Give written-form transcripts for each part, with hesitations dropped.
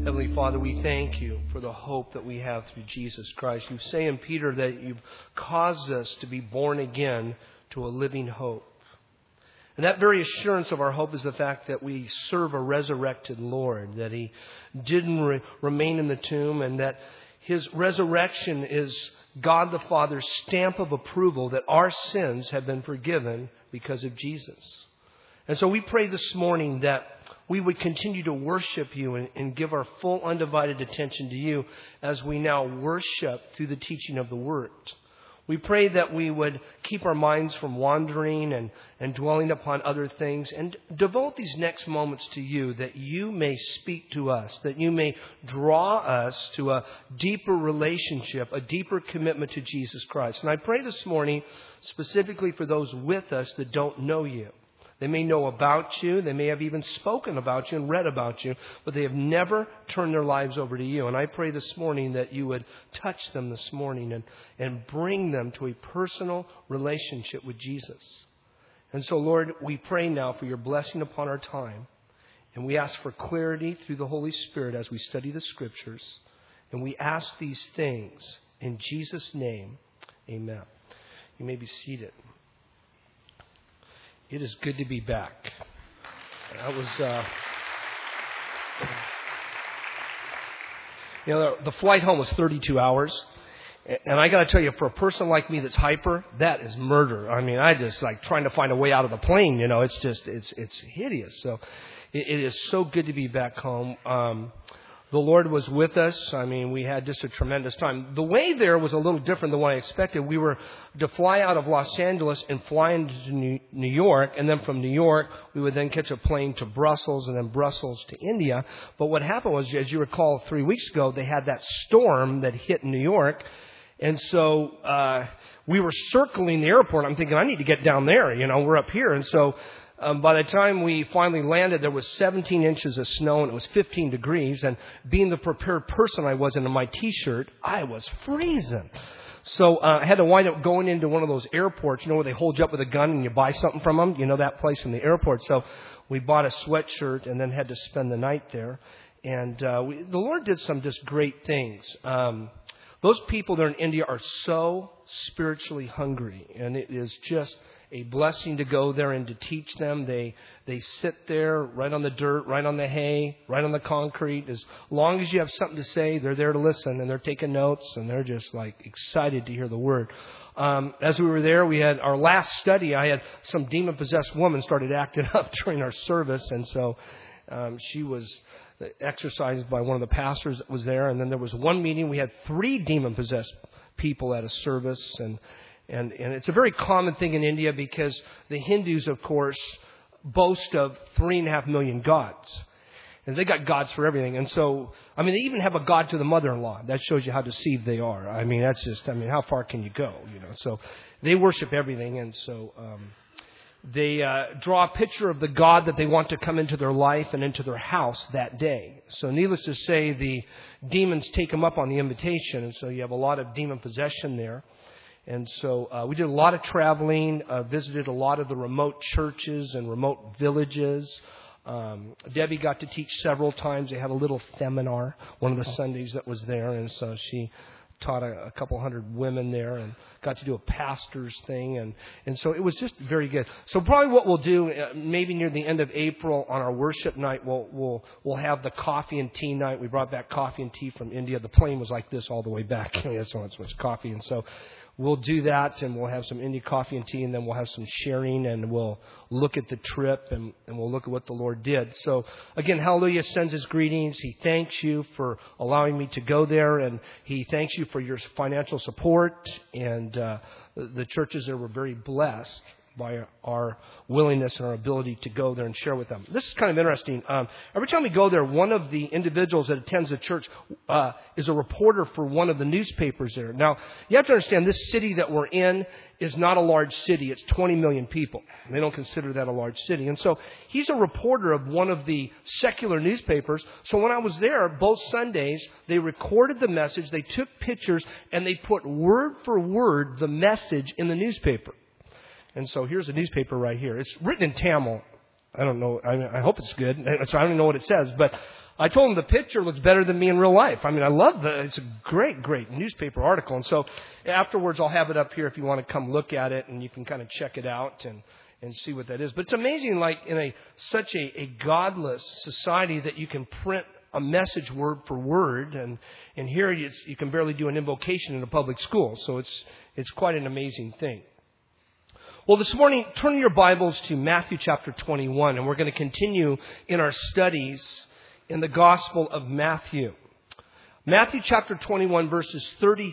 Heavenly Father, we thank you for the hope that we have through Jesus Christ. You say in Peter that you've caused us to be born again to a living hope. And that very assurance of our hope is the fact that we serve a resurrected Lord, that He didn't remain in the tomb, and that His resurrection is God the Father's stamp of approval that our sins have been forgiven because of Jesus. And so we pray this morning that we would continue to worship you and give our full undivided attention to you as we now worship through the teaching of the Word. We pray that we would keep our minds from wandering and dwelling upon other things, and devote these next moments to you, that you may speak to us, that you may draw us to a deeper relationship, a deeper commitment to Jesus Christ. And I pray this morning specifically for those with us that don't know you. They may know about you. They may have even spoken about you and read about you, but they have never turned their lives over to you. And I pray this morning that you would touch them this morning and bring them to a personal relationship with Jesus. And so, Lord, we pray now for your blessing upon our time. And we ask for clarity through the Holy Spirit as we study the Scriptures. And we ask these things in Jesus' name. Amen. You may be seated. It is good to be back. That was, the flight home was 32 hours. And I got to tell you, for a person like me that's hyper, that is murder. I mean, I just like trying to find a way out of the plane. It's hideous. So it is so good to be back home. The Lord was with us. I mean, we had just a tremendous time. The way there was a little different than what I expected. We were to fly out of Los Angeles and fly into New York. And then from New York, we would then catch a plane to Brussels and then Brussels to India. But what happened was, as you recall, 3 weeks ago, they had that storm that hit New York. And so we were circling the airport. I'm thinking, I need to get down there. We're up here. And so by the time we finally landed, there was 17 inches of snow and it was 15 degrees. And being the prepared person I was in my T-shirt, I was freezing. So I had to wind up going into one of those airports, where they hold you up with a gun and you buy something from them. That place in the airport. So we bought a sweatshirt and then had to spend the night there. And the Lord did some just great things. Those people there in India are so spiritually hungry, and it is just a blessing to go there and to teach them. They sit there right on the dirt, right on the hay, right on the concrete. As long as you have something to say, they're there to listen, and they're taking notes, and they're just like excited to hear the word. As we were there, we had our last study. I had some demon-possessed woman started acting up during our service, and so she was exercised by one of the pastors that was there. And then there was one meeting. We had 3 demon-possessed people at a service, and it's a very common thing in India because the Hindus, of course, boast of 3.5 million gods. And they got gods for everything. And so, they even have a god to the mother-in-law. That shows you how deceived they are. How far can you go? So they worship everything. And so they draw a picture of the God that they want to come into their life and into their house that day. So needless to say, the demons take them up on the invitation. And so you have a lot of demon possession there. And so we did a lot of traveling, visited a lot of the remote churches and remote villages. Debbie got to teach several times. They had a little seminar one of the Sundays that was there. And so she taught a couple hundred women there and got to do a pastor's thing. And so it was just very good. So probably what we'll do, maybe near the end of April on our worship night, we'll have the coffee and tea night. We brought back coffee and tea from India. The plane was like this all the way back. That's so much coffee. And so we'll do that, and we'll have some India coffee and tea, and then we'll have some sharing, and we'll look at the trip, and we'll look at what the Lord did. So, again, Hallelujah sends his greetings. He thanks you for allowing me to go there, and he thanks you for your financial support, and the churches there were very blessed by our willingness and our ability to go there and share with them. This is kind of interesting. Every time we go there, one of the individuals that attends the church is a reporter for one of the newspapers there. Now, you have to understand, this city that we're in is not a large city. It's 20 million people. They don't consider that a large city. And so he's a reporter of one of the secular newspapers. So when I was there, both Sundays, they recorded the message, they took pictures, and they put word for word the message in the newspaper. And so here's a newspaper right here. It's written in Tamil. I don't know. I hope it's good. So I don't know what it says. But I told him the picture looks better than me in real life. I mean, I love it's a great, great newspaper article. And so afterwards, I'll have it up here if you want to come look at it, and you can kind of check it out and see what that is. But it's amazing, like in such a godless society, that you can print a message word for word, and here you can barely do an invocation in a public school. So it's quite an amazing thing. Well, this morning, turn your Bibles to Matthew chapter 21, and we're going to continue in our studies in the Gospel of Matthew. Matthew chapter 21, verses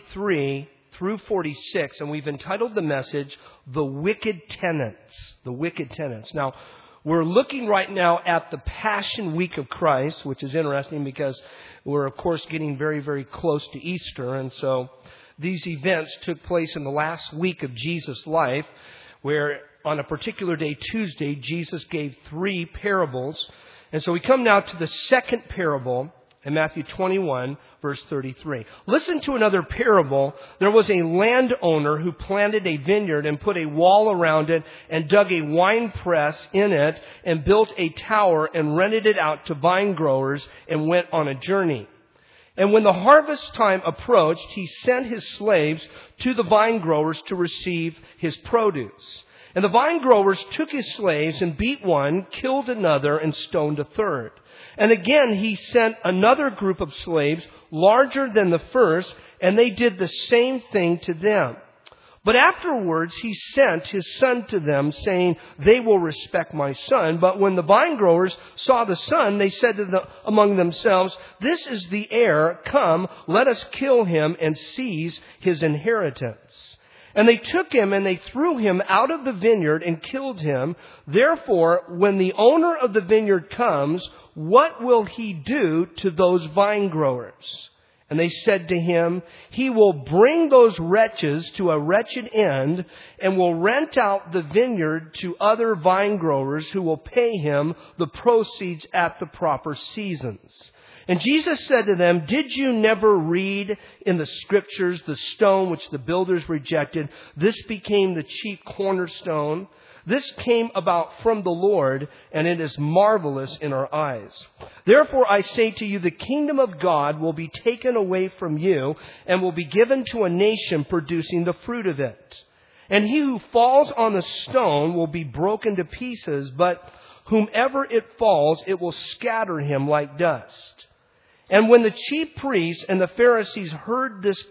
33 through 46, and we've entitled the message, The Wicked Tenants. The Wicked Tenants. Now, we're looking right now at the Passion Week of Christ, which is interesting because we're, of course, getting very, very close to Easter. And so these events took place in the last week of Jesus' life, where on a particular day, Tuesday, Jesus gave 3 parables. And so we come now to the second parable in Matthew 21, verse 33. Listen to another parable. There was a landowner who planted a vineyard and put a wall around it and dug a wine press in it and built a tower and rented it out to vine growers and went on a journey. And when the harvest time approached, he sent his slaves to the vine growers to receive his produce. And the vine growers took his slaves and beat one, killed another, and stoned a third. And again, he sent another group of slaves, larger than the first, and they did the same thing to them. But afterwards, he sent his son to them, saying, they will respect my son. But when the vine growers saw the son, they said among themselves, this is the heir. Come, let us kill him and seize his inheritance. And they took him and they threw him out of the vineyard and killed him. Therefore, when the owner of the vineyard comes, what will he do to those vine growers? And they said to him, he will bring those wretches to a wretched end and will rent out the vineyard to other vine growers who will pay him the proceeds at the proper seasons. And Jesus said to them, did you never read in the scriptures the stone which the builders rejected? This became the chief cornerstone. This came about from the Lord, and it is marvelous in our eyes. Therefore, I say to you, the kingdom of God will be taken away from you and will be given to a nation producing the fruit of it. And he who falls on the stone will be broken to pieces, but whomever it falls, it will scatter him like dust. And when the chief priests and the Pharisees heard his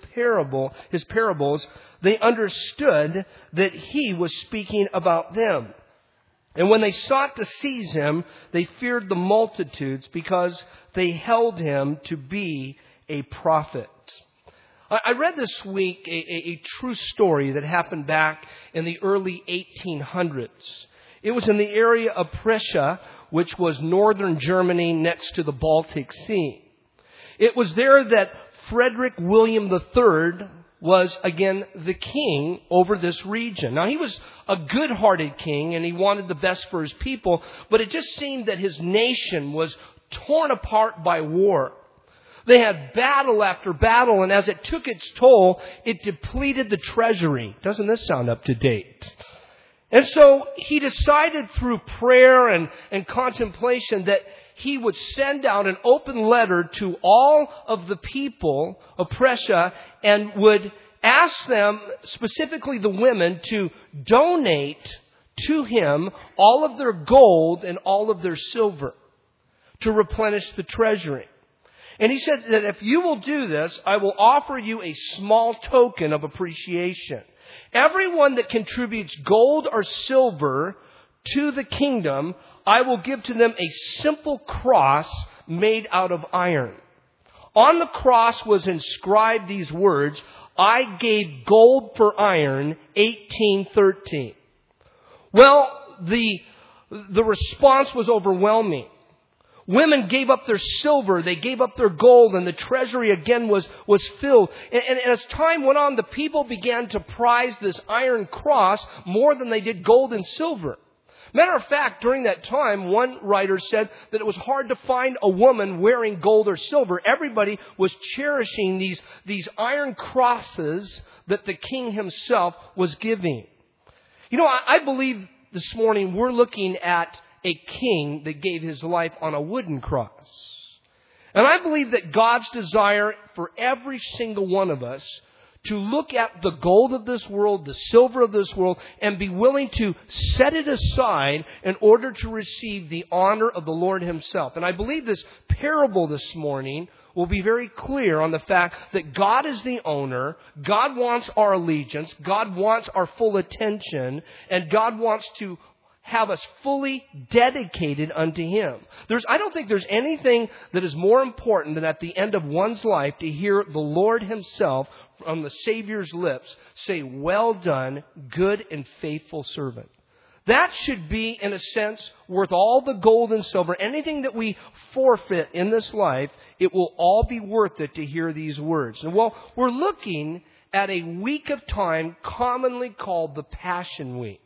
parables, they understood that he was speaking about them. And when they sought to seize him, they feared the multitudes because they held him to be a prophet. I read this week a true story that happened back in the early 1800s. It was in the area of Prussia, which was northern Germany next to the Baltic Sea. It was there that Frederick William III was again the king over this region. Now, he was a good-hearted king and he wanted the best for his people, but it just seemed that his nation was torn apart by war. They had battle after battle, and as it took its toll, it depleted the treasury. Doesn't this sound up to date? And so he decided through prayer and contemplation that he would send out an open letter to all of the people of Prussia and would ask them, specifically the women, to donate to him all of their gold and all of their silver to replenish the treasury. And he said that if you will do this, I will offer you a small token of appreciation. Everyone that contributes gold or silver to the kingdom, I will give to them a simple cross made out of iron. On the cross was inscribed these words, I gave gold for iron, 1813. Well, the response was overwhelming. Women gave up their silver, they gave up their gold, and the treasury again was filled. And as time went on, the people began to prize this iron cross more than they did gold and silver. Matter of fact, during that time, one writer said that it was hard to find a woman wearing gold or silver. Everybody was cherishing these iron crosses that the king himself was giving. You know, I believe this morning we're looking at a king that gave his life on a wooden cross. And I believe that God's desire for every single one of us to look at the gold of this world, the silver of this world, and be willing to set it aside in order to receive the honor of the Lord Himself. And I believe this parable this morning will be very clear on the fact that God is the owner, God wants our allegiance, God wants our full attention, and God wants to have us fully dedicated unto Him. I don't think there's anything that is more important than at the end of one's life to hear the Lord Himself from the Savior's lips say, "Well done, good and faithful servant." That should be, in a sense, worth all the gold and silver. Anything that we forfeit in this life, it will all be worth it to hear these words. And well, we're looking at a week of time commonly called the Passion Week.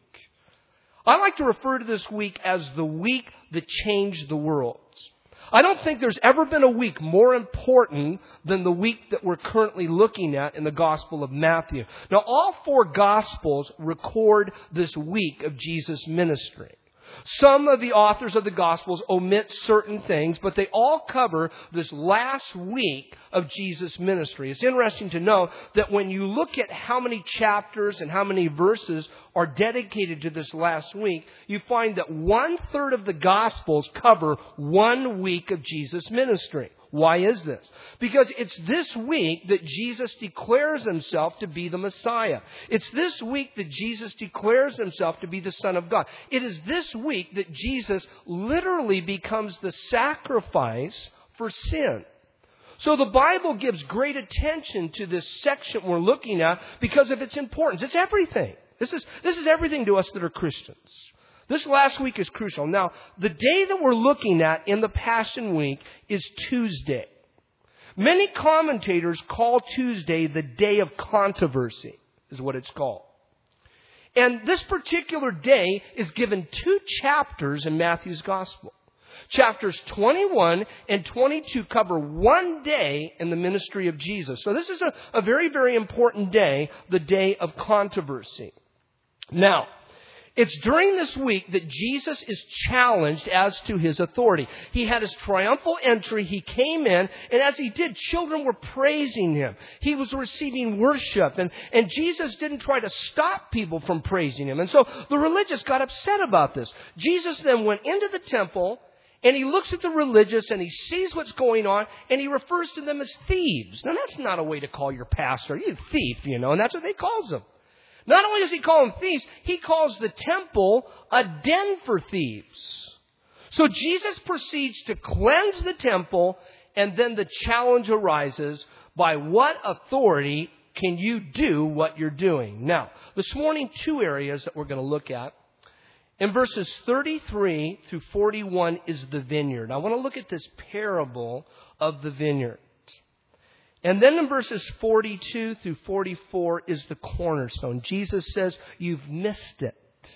I like to refer to this week as the week that changed the world. I don't think there's ever been a week more important than the week that we're currently looking at in the Gospel of Matthew. Now, all four Gospels record this week of Jesus' ministry. Some of the authors of the Gospels omit certain things, but they all cover this last week of Jesus' ministry. It's interesting to know that when you look at how many chapters and how many verses are dedicated to this last week, you find that 1/3 of the Gospels cover 1 week of Jesus' ministry. Why is this? Because it's this week that Jesus declares Himself to be the Messiah. It's this week that Jesus declares Himself to be the Son of God. It is this week that Jesus literally becomes the sacrifice for sin. So the Bible gives great attention to this section we're looking at because of its importance. It's everything. This is everything to us that are Christians. This last week is crucial. Now, the day that we're looking at in the Passion Week is Tuesday. Many commentators call Tuesday the day of controversy, is what it's called. And this particular day is given 2 chapters in Matthew's Gospel. Chapters 21 and 22 cover 1 day in the ministry of Jesus. So this is a very, very important day, the day of controversy. Now, it's during this week that Jesus is challenged as to His authority. He had His triumphal entry. He came in, and as He did, children were praising Him. He was receiving worship, and Jesus didn't try to stop people from praising Him. And so the religious got upset about this. Jesus then went into the temple, and He looks at the religious, and He sees what's going on, and He refers to them as thieves. Now, that's not a way to call your pastor. You thief, and that's what He calls them. Not only does He call them thieves, He calls the temple a den for thieves. So Jesus proceeds to cleanse the temple, and then the challenge arises, by what authority can you do what you're doing? Now, this morning, 2 areas that we're going to look at. In verses 33 through 41 is the vineyard. I want to look at this parable of the vineyard. And then in verses 42 through 44 is the cornerstone. Jesus says, you've missed it.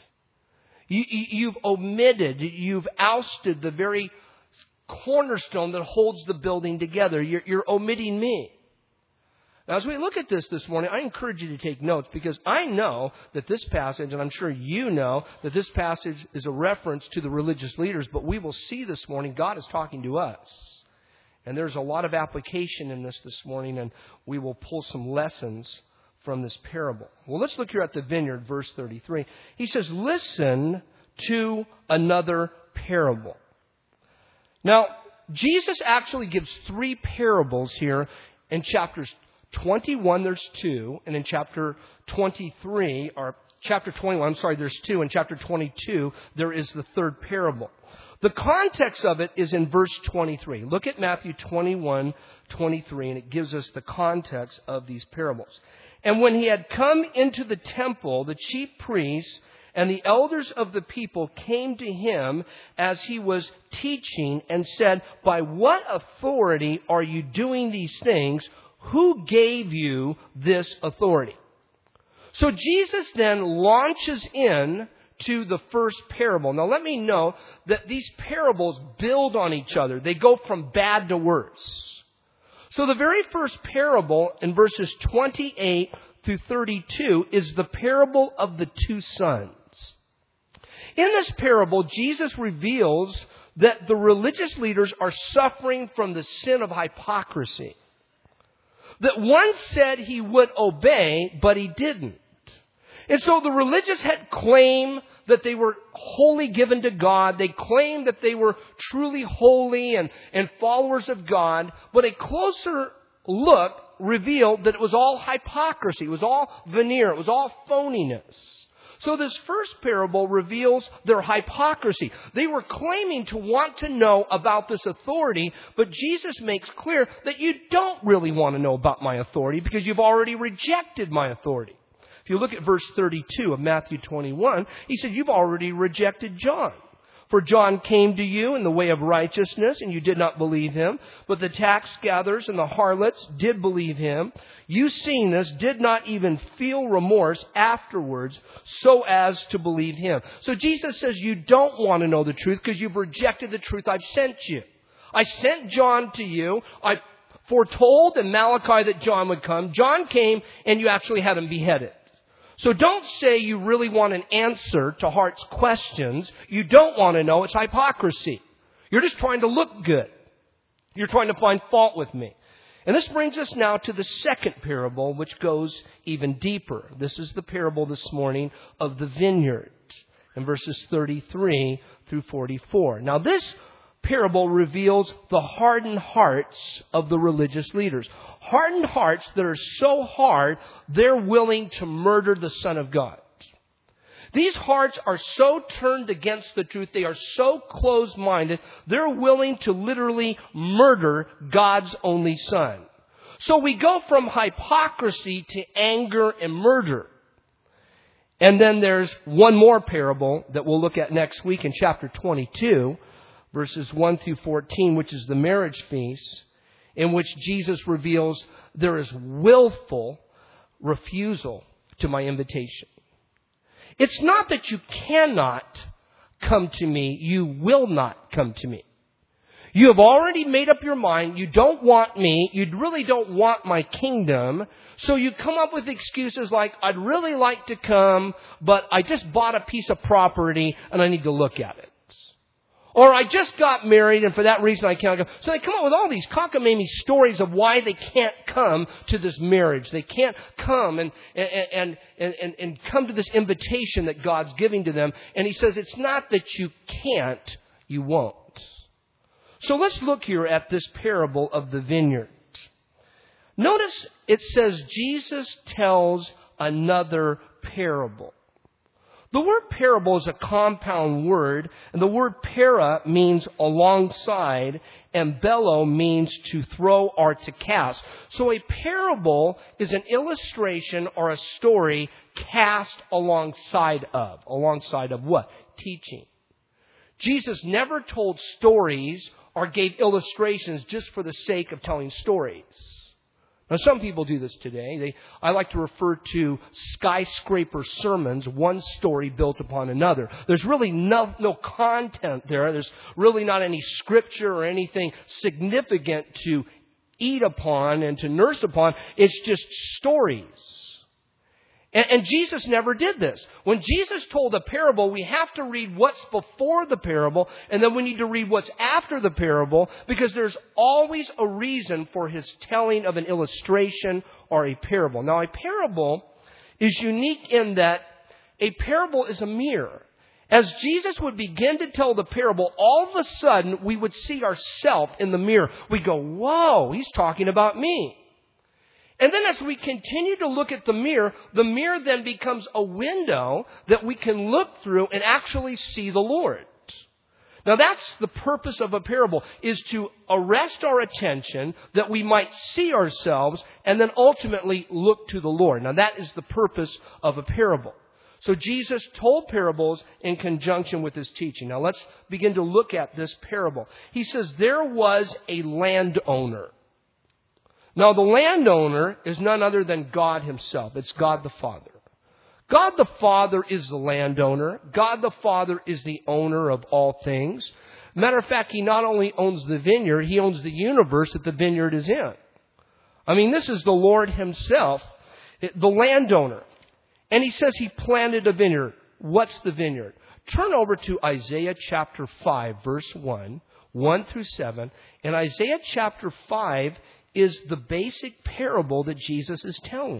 You've omitted, you've ousted the very cornerstone that holds the building together. You're omitting me. Now, as we look at this morning, I encourage you to take notes because I know that this passage, and I'm sure you know that this passage is a reference to the religious leaders, but we will see this morning God is talking to us. And there's a lot of application in this morning, and we will pull some lessons from this parable. Well, let's look here at the vineyard, verse 33. He says, listen to another parable. Now, Jesus actually gives 3 parables here. In chapters 21, there's 2. And in chapter 21, there's 2. In chapter 22, there is the 3rd parable. The context of it is in verse 23. Look at Matthew 21:23, and it gives us the context of these parables. And when He had come into the temple, the chief priests and the elders of the people came to Him as He was teaching and said, by what authority are you doing these things? Who gave you this authority? So Jesus then launches in to the first parable. Now let me know that these parables build on each other. They go from bad to worse. So the very first parable in verses 28 through 32 is the parable of the 2 sons. In this parable, Jesus reveals that the religious leaders are suffering from the sin of hypocrisy. That one said he would obey, but he didn't. And so the religious had claimed that they were wholly given to God. They claimed that they were truly holy and followers of God. But a closer look revealed that it was all hypocrisy. It was all veneer. It was all phoniness. So this first parable reveals their hypocrisy. They were claiming to want to know about this authority, but Jesus makes clear that you don't really want to know about my authority because you've already rejected my authority. If you look at verse 32 of Matthew 21, he said, you've already rejected John. For John came to you in the way of righteousness, and you did not believe him. But the tax gatherers and the harlots did believe him. You, seeing this, did not even feel remorse afterwards so as to believe him. So Jesus says you don't want to know the truth because you've rejected the truth I've sent you. I sent John to you. I foretold in Malachi that John would come. John came, and you actually had him beheaded. So don't say you really want an answer to heart's questions. You don't want to know. It's hypocrisy. You're just trying to look good. You're trying to find fault with me. And this brings us now to the second parable, which goes even deeper. This is the parable this morning of the vineyard in verses 33 through 44. Now this parable reveals the hardened hearts of the religious leaders. Hardened hearts that are so hard, they're willing to murder the Son of God. These hearts are so turned against the truth, they are so closed-minded, they're willing to literally murder God's only Son. So we go from hypocrisy to anger and murder. And then there's one more parable that we'll look at next week in chapter 22, verses 1 through 14, which is the marriage feast, in which Jesus reveals there is willful refusal to my invitation. It's not that you cannot come to me, you will not come to me. You have already made up your mind, you don't want me, you really don't want my kingdom, so you come up with excuses like, I'd really like to come, but I just bought a piece of property and I need to look at it. Or I just got married and for that reason I can't go. So they come up with all these cockamamie stories of why they can't come to this marriage. They can't come and come to this invitation that God's giving to them. And he says it's not that you can't, you won't. So let's look here at this parable of the vineyard. Notice it says Jesus tells another parable. The word parable is a compound word, and the word para means alongside, and bello means to throw or to cast. So a parable is an illustration or a story cast alongside of. Alongside of what? Teaching. Jesus never told stories or gave illustrations just for the sake of telling stories. Now, some people do this today. I like to refer to skyscraper sermons, one story built upon another. There's really no content there. There's really not any scripture or anything significant to eat upon and to nurse upon. It's just stories. And Jesus never did this. When Jesus told a parable, we have to read what's before the parable, and then we need to read what's after the parable, because there's always a reason for his telling of an illustration or a parable. Now, a parable is unique in that a parable is a mirror. As Jesus would begin to tell the parable, all of a sudden we would see ourselves in the mirror. We go, whoa, he's talking about me. And then as we continue to look at the mirror then becomes a window that we can look through and actually see the Lord. Now that's the purpose of a parable, is to arrest our attention that we might see ourselves and then ultimately look to the Lord. Now that is the purpose of a parable. So Jesus told parables in conjunction with his teaching. Now let's begin to look at this parable. He says there was a landowner. Now, the landowner is none other than God himself. It's God the Father. God the Father is the landowner. God the Father is the owner of all things. Matter of fact, he not only owns the vineyard, he owns the universe that the vineyard is in. I mean, this is the Lord himself, the landowner. And he says he planted a vineyard. What's the vineyard? turn over to Isaiah chapter 5, verse 1 through 7. And Isaiah chapter 5 is the basic parable that Jesus is telling.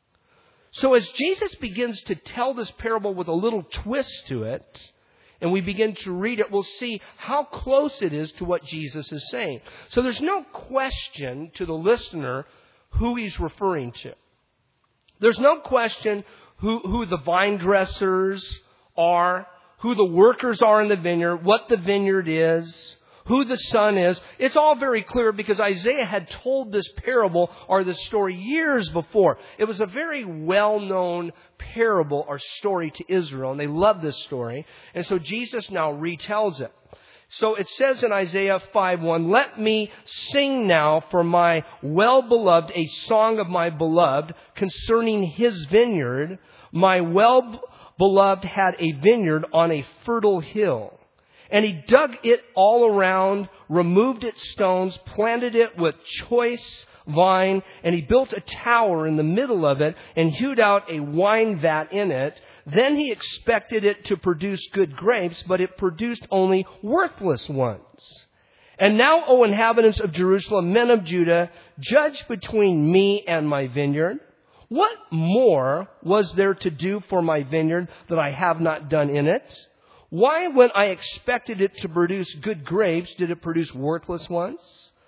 So as Jesus begins to tell this parable with a little twist to it, and we begin to read it, we'll see how close it is to what Jesus is saying. So there's no question to the listener who he's referring to. There's no question who the vine dressers are, who the workers are in the vineyard, what the vineyard is, who the son is. It's all very clear because Isaiah had told this parable or this story years before. It was a very well-known parable or story to Israel, and they loved this story. And so Jesus now retells it. So it says in Isaiah 5:1, "Let me sing now for my well-beloved a song of my beloved concerning his vineyard. My well-beloved had a vineyard on a fertile hill. And he dug it all around, removed its stones, planted it with choice vine, and he built a tower in the middle of it and hewed out a wine vat in it. Then he expected it to produce good grapes, but it produced only worthless ones. And now, O inhabitants of Jerusalem, men of Judah, judge between me and my vineyard. What more was there to do for my vineyard that I have not done in it? Why, when I expected it to produce good grapes, did it produce worthless ones?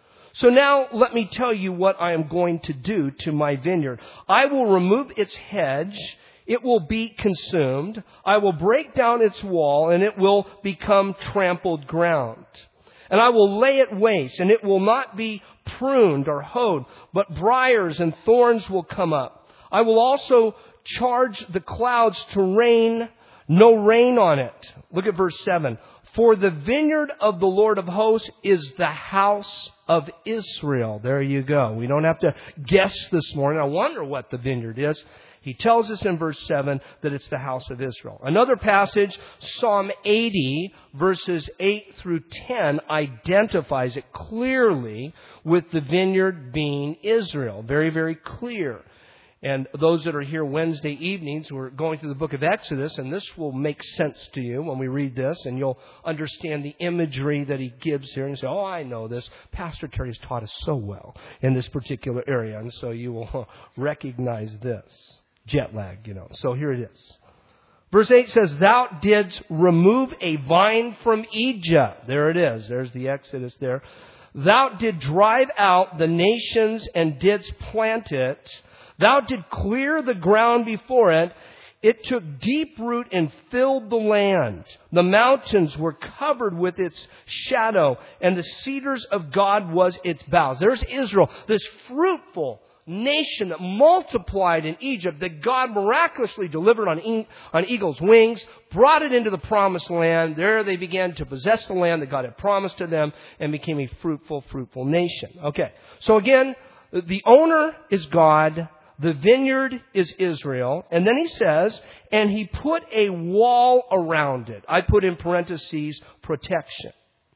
So now let me tell you what I am going to do to my vineyard. I will remove its hedge. It will be consumed. I will break down its wall, and it will become trampled ground. And I will lay it waste, and it will not be pruned or hoed, but briars and thorns will come up. I will also charge the clouds to rain no rain on it." Look at verse 7. "For the vineyard of the Lord of hosts is the house of Israel." There you go. We don't have to guess this morning. I wonder what the vineyard is. He tells us in verse 7 that it's the house of Israel. Another passage, Psalm 80, verses 8 through 10, identifies it clearly with the vineyard being Israel. Very, very clear. And those that are here Wednesday evenings, we're going through the book of Exodus, and this will make sense to you when we read this, and you'll understand the imagery that he gives here, and say, "Oh, I know this. Pastor Terry has taught us so well in this particular area," and so you will recognize this. Jet lag, So here it is. Verse 8 says, "Thou didst remove a vine from Egypt." There it is. There's the Exodus there. "Thou didst drive out the nations and didst plant it. Thou didst clear the ground before it. It took deep root and filled the land. The mountains were covered with its shadow, and the cedars of God was its boughs." There's Israel, this fruitful nation that multiplied in Egypt, that God miraculously delivered on eagle's wings, brought it into the promised land. There they began to possess the land that God had promised to them and became a fruitful nation. Okay, so again, the owner is God. The vineyard is Israel. And then he says, "And he put a wall around it." I put in parentheses, protection.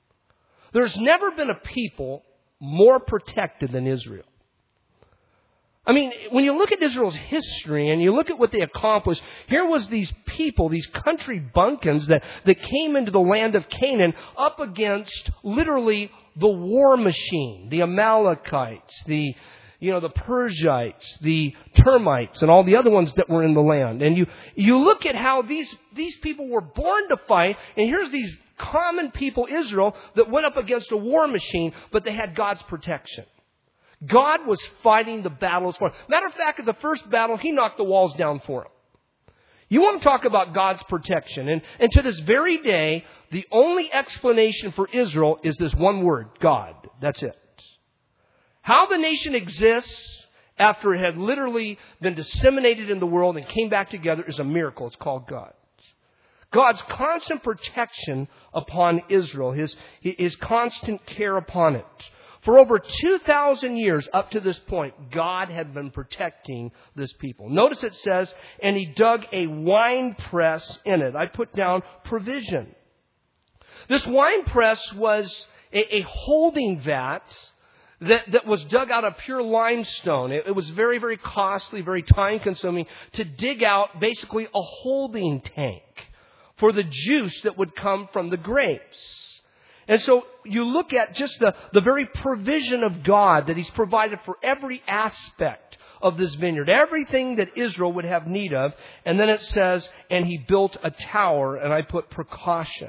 There's never been a people more protected than Israel. I mean, when you look at Israel's history and you look at what they accomplished, here was these people, these country bumpkins that came into the land of Canaan up against literally the war machine, the Amalekites, the Perizzites, the termites, and all the other ones that were in the land. And you look at how these people were born to fight, and here's these common people, Israel, that went up against a war machine, but they had God's protection. God was fighting the battles for them. Matter of fact, at the first battle, He knocked the walls down for them. You want to talk about God's protection. And to this very day, the only explanation for Israel is this one word, God. That's it. How the nation exists after it had literally been disseminated in the world and came back together is a miracle. It's called God. God's constant protection upon Israel, His constant care upon it. For over 2,000 years up to this point, God had been protecting this people. Notice it says, "And he dug a wine press in it." I put down provision. This wine press was a holding vat that was dug out of pure limestone. It was very, very costly, very time-consuming to dig out basically a holding tank for the juice that would come from the grapes. And so you look at just the very provision of God that He's provided for every aspect of this vineyard, everything that Israel would have need of. And then it says, and He built a tower, and I put precaution.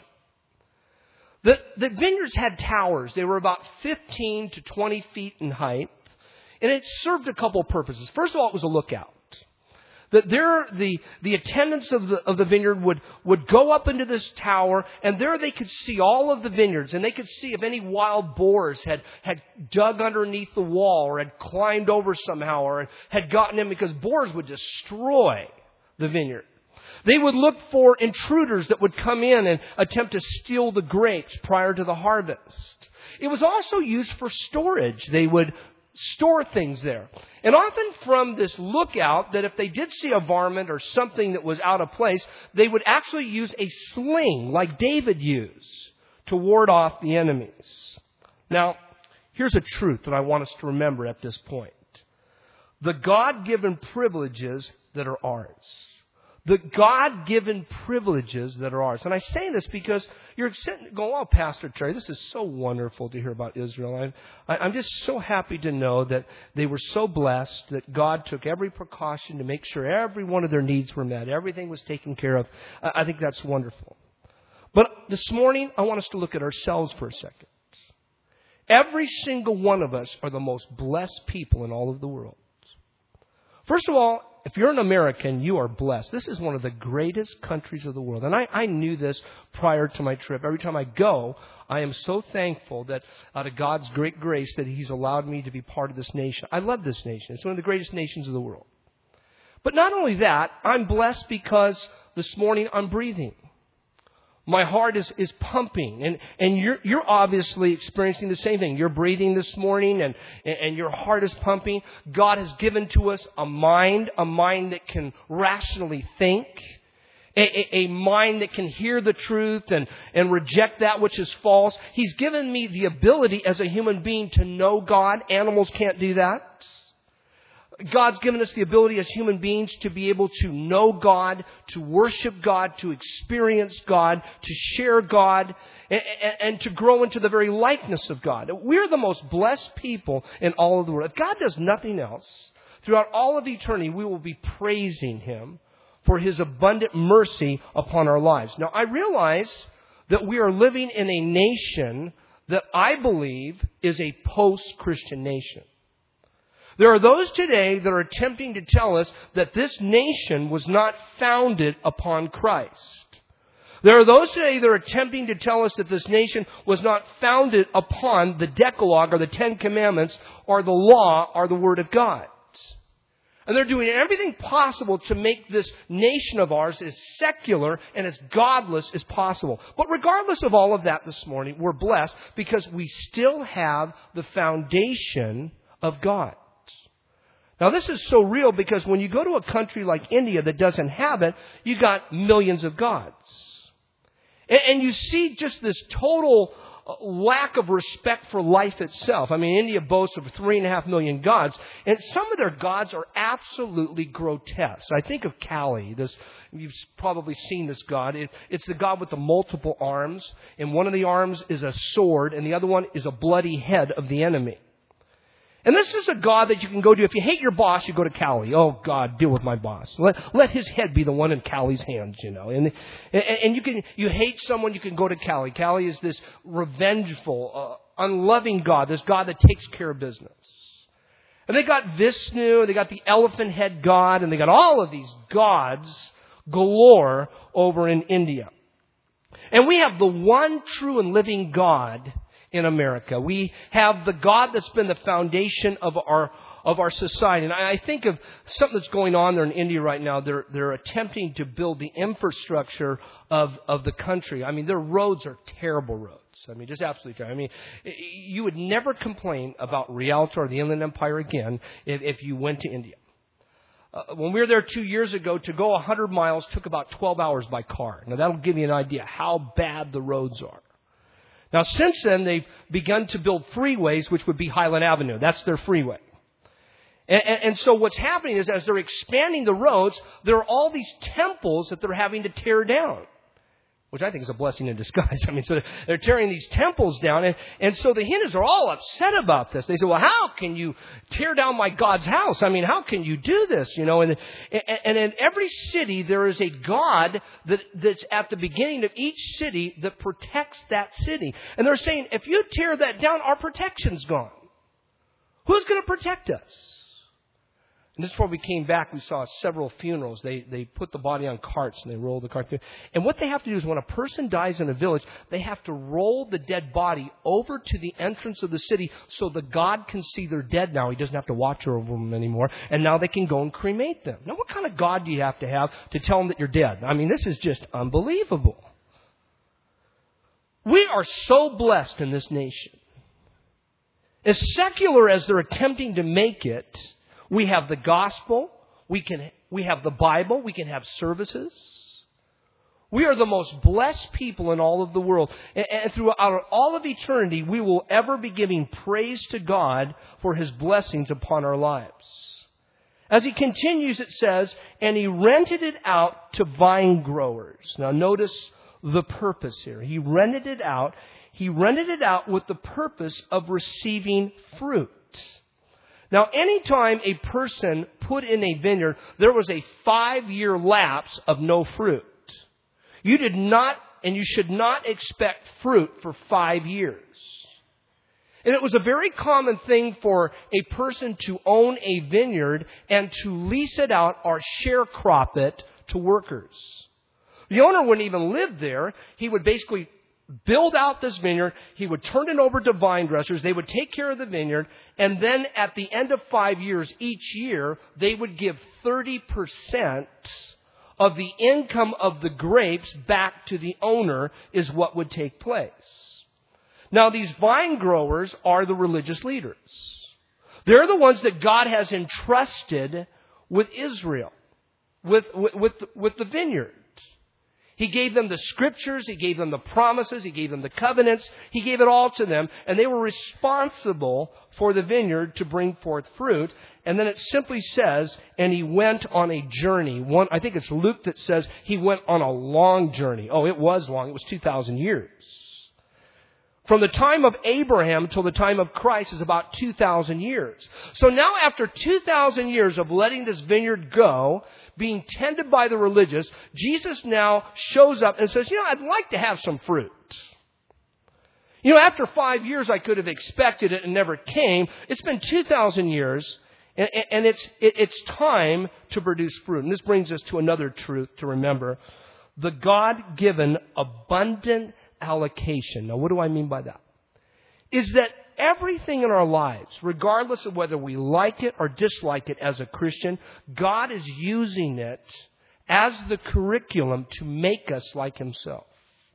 The vineyards had towers. They were about 15 to 20 feet in height. And it served a couple of purposes. First of all, it was a lookout. That there, the attendants of the vineyard would go up into this tower, and there they could see all of the vineyards, and they could see if any wild boars had dug underneath the wall, or had climbed over somehow, or had gotten in, because boars would destroy the vineyard. They would look for intruders that would come in and attempt to steal the grapes prior to the harvest. It was also used for storage. They would store things there. And often from this lookout, that if they did see a varmint or something that was out of place, they would actually use a sling like David used to ward off the enemies. Now, here's a truth that I want us to remember at this point. The God-given privileges that are ours. The God-given privileges that are ours. And I say this because you're sitting going, oh, Pastor Terry, this is so wonderful to hear about Israel. I'm just so happy to know that they were so blessed that God took every precaution to make sure every one of their needs were met. Everything was taken care of. I think that's wonderful. But this morning, I want us to look at ourselves for a second. Every single one of us are the most blessed people in all of the world. First of all, if you're an American, you are blessed. This is one of the greatest countries of the world. And I knew this prior to my trip. Every time I go, I am so thankful that out of God's great grace that He's allowed me to be part of this nation. I love this nation. It's one of the greatest nations of the world. But not only that, I'm blessed because this morning I'm breathing. My heart is pumping, and you're obviously experiencing the same thing. You're breathing this morning, and your heart is pumping. God has given to us a mind that can rationally think, a mind that can hear the truth and reject that which is false. He's given me the ability as a human being to know God. Animals can't do that. God's given us the ability as human beings to be able to know God, to worship God, to experience God, to share God, and to grow into the very likeness of God. We're the most blessed people in all of the world. If God does nothing else, throughout all of eternity, we will be praising Him for His abundant mercy upon our lives. Now, I realize that we are living in a nation that I believe is a post-Christian nation. There are those today that are attempting to tell us that this nation was not founded upon Christ. There are those today that are attempting to tell us that this nation was not founded upon the Decalogue or the Ten Commandments or the law or the Word of God. And they're doing everything possible to make this nation of ours as secular and as godless as possible. But regardless of all of that this morning, we're blessed because we still have the foundation of God. Now, this is so real because when you go to a country like India that doesn't have it, you got millions of gods. And you see just this total lack of respect for life itself. I mean, India boasts of 3.5 million gods, and some of their gods are absolutely grotesque. I think of Kali. You've probably seen this god. It's the god with the multiple arms, and one of the arms is a sword, and the other one is a bloody head of the enemy. And this is a God that you can go to. If you hate your boss, you go to Kali. Oh, God, deal with my boss. Let his head be the one in Kali's hands, you know. And you hate someone, you can go to Kali. Kali is this revengeful, unloving God, this God that takes care of business. And they got Vishnu, they got the elephant head God, and they got all of these gods galore over in India. And we have the one true and living God in America. We have the God that's been the foundation of our society. And I think of something that's going on there in India right now. They're attempting to build the infrastructure of the country. I mean, their roads are terrible roads. I mean, just absolutely terrible. I mean, you would never complain about Rialto or the Inland Empire again if you went to India. When we were there 2 years ago, to go 100 miles took about 12 hours by car. Now, that'll give you an idea how bad the roads are. Now, since then, they've begun to build freeways, which would be Highland Avenue. That's their freeway. And so what's happening is as they're expanding the roads, there are all these temples that they're having to tear down. which I think is a blessing in disguise. I mean, so they're tearing these temples down. And so the Hindus are all upset about this. They say, well, how can you tear down my God's house? I mean, how can you do this? You know, and in every city, there is a God that's at the beginning of each city that protects that city. And they're saying, if you tear that down, our protection's gone. Who's going to protect us? And this is before we came back, we saw several funerals. They put the body on carts and they rolled the cart through. And what they have to do is when a person dies in a village, they have to roll the dead body over to the entrance of the city so the God can see they're dead now. He doesn't have to watch over them anymore. And now they can go and cremate them. Now, what kind of God do you have to tell them that you're dead? I mean, this is just unbelievable. We are so blessed in this nation. As secular as they're attempting to make it, we have the gospel, we have the Bible, we can have services. We are the most blessed people in all of the world. And throughout all of eternity, we will ever be giving praise to God for His blessings upon our lives. As he continues, it says, and he rented it out to vine growers. Now notice the purpose here. He rented it out. He rented it out with the purpose of receiving fruit. Now, anytime a person put in a vineyard, there was a 5-year lapse of no fruit. You did not, and you should not expect fruit for 5 years. And it was a very common thing for a person to own a vineyard and to lease it out or sharecrop it to workers. The owner wouldn't even live there. He would basically build out this vineyard. He would turn it over to vine dressers. They would take care of the vineyard. And then at the end of 5 years, each year, they would give 30% of the income of the grapes back to the owner is what would take place. Now, these vine growers are the religious leaders. They're the ones that God has entrusted with Israel, with the vineyard. He gave them the scriptures, He gave them the promises, He gave them the covenants, He gave it all to them, and they were responsible for the vineyard to bring forth fruit. And then it simply says, and he went on a journey. I think it's Luke that says he went on a long journey. Oh, it was long. It was 2,000 years. From the time of Abraham till the time of Christ is about 2,000 years. So now after 2,000 years of letting this vineyard go, being tended by the religious, Jesus now shows up and says, I'd like to have some fruit. After 5 years I could have expected it and never came. It's been 2,000 years and it's time to produce fruit. And this brings us to another truth to remember. The God-given abundant allocation. Now, what do I mean by that? Is that everything in our lives, regardless of whether we like it or dislike it as a Christian, God is using it as the curriculum to make us like Himself.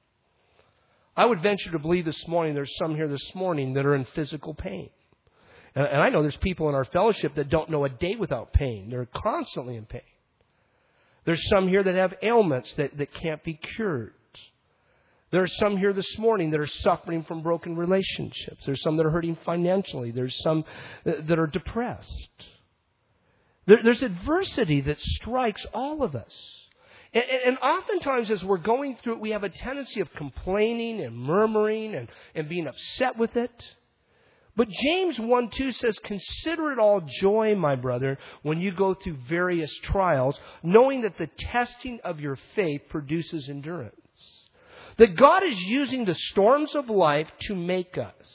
I would venture to believe this morning, there's some here this morning that are in physical pain. And I know there's people in our fellowship that don't know a day without pain. They're constantly in pain. There's some here that have ailments that can't be cured. There are some here this morning that are suffering from broken relationships. There's some that are hurting financially. There's some that are depressed. There's adversity that strikes all of us. And oftentimes as we're going through it, we have a tendency of complaining and murmuring and being upset with it. But James 1:2 says, consider it all joy, my brother, when you go through various trials, knowing that the testing of your faith produces endurance. That God is using the storms of life to make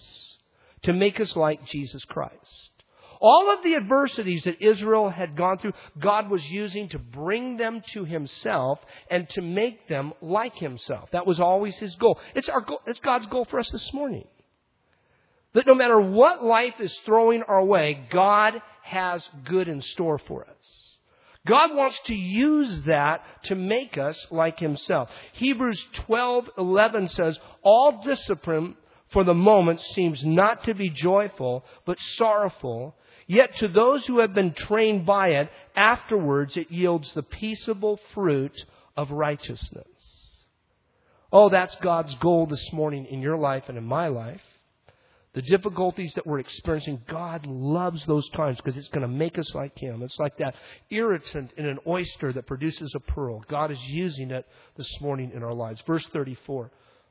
us like Jesus Christ. All of the adversities that Israel had gone through, God was using to bring them to Himself and to make them like Himself. That was always His goal. It's our goal. It's God's goal for us this morning. That no matter what life is throwing our way, God has good in store for us. God wants to use that to make us like Himself. Hebrews 12:11 says, all discipline for the moment seems not to be joyful, but sorrowful. Yet to those who have been trained by it, afterwards it yields the peaceable fruit of righteousness. Oh, that's God's goal this morning in your life and in my life. the difficulties that we're experiencing, God loves those times because it's going to make us like Him. It's like that irritant in an oyster that produces a pearl. God is using it this morning in our lives. Verse 34.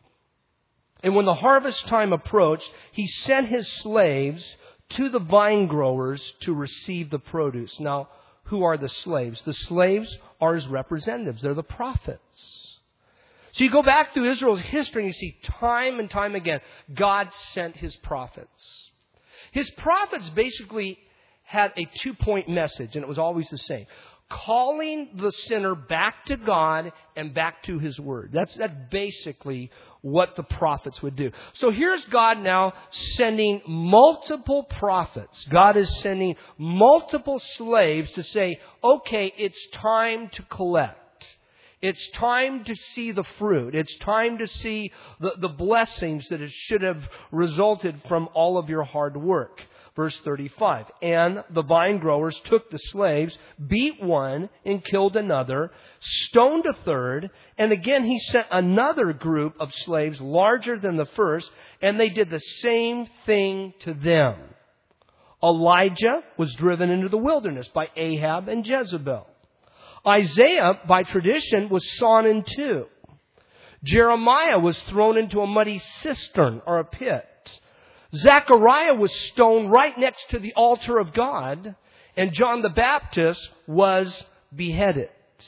And when the harvest time approached, He sent His slaves to the vine growers to receive the produce. Now, who are the slaves? The slaves are His representatives. They're the prophets. So you go back through Israel's history and you see time and time again, God sent His prophets. His prophets basically had a 2-point message, and it was always the same. Calling the sinner back to God and back to His Word. That's basically what the prophets would do. So here's God now sending multiple prophets. God is sending multiple slaves to say, okay, it's time to collect. It's time to see the fruit. It's time to see the blessings that it should have resulted from all of your hard work. Verse 35. And the vine growers took the slaves, beat one and killed another, stoned a third, and again He sent another group of slaves larger than the first, and they did the same thing to them. Elijah was driven into the wilderness by Ahab and Jezebel. Isaiah, by tradition, was sawn in two. Jeremiah was thrown into a muddy cistern or a pit. Zechariah was stoned right next to the altar of God. And John the Baptist was beheaded.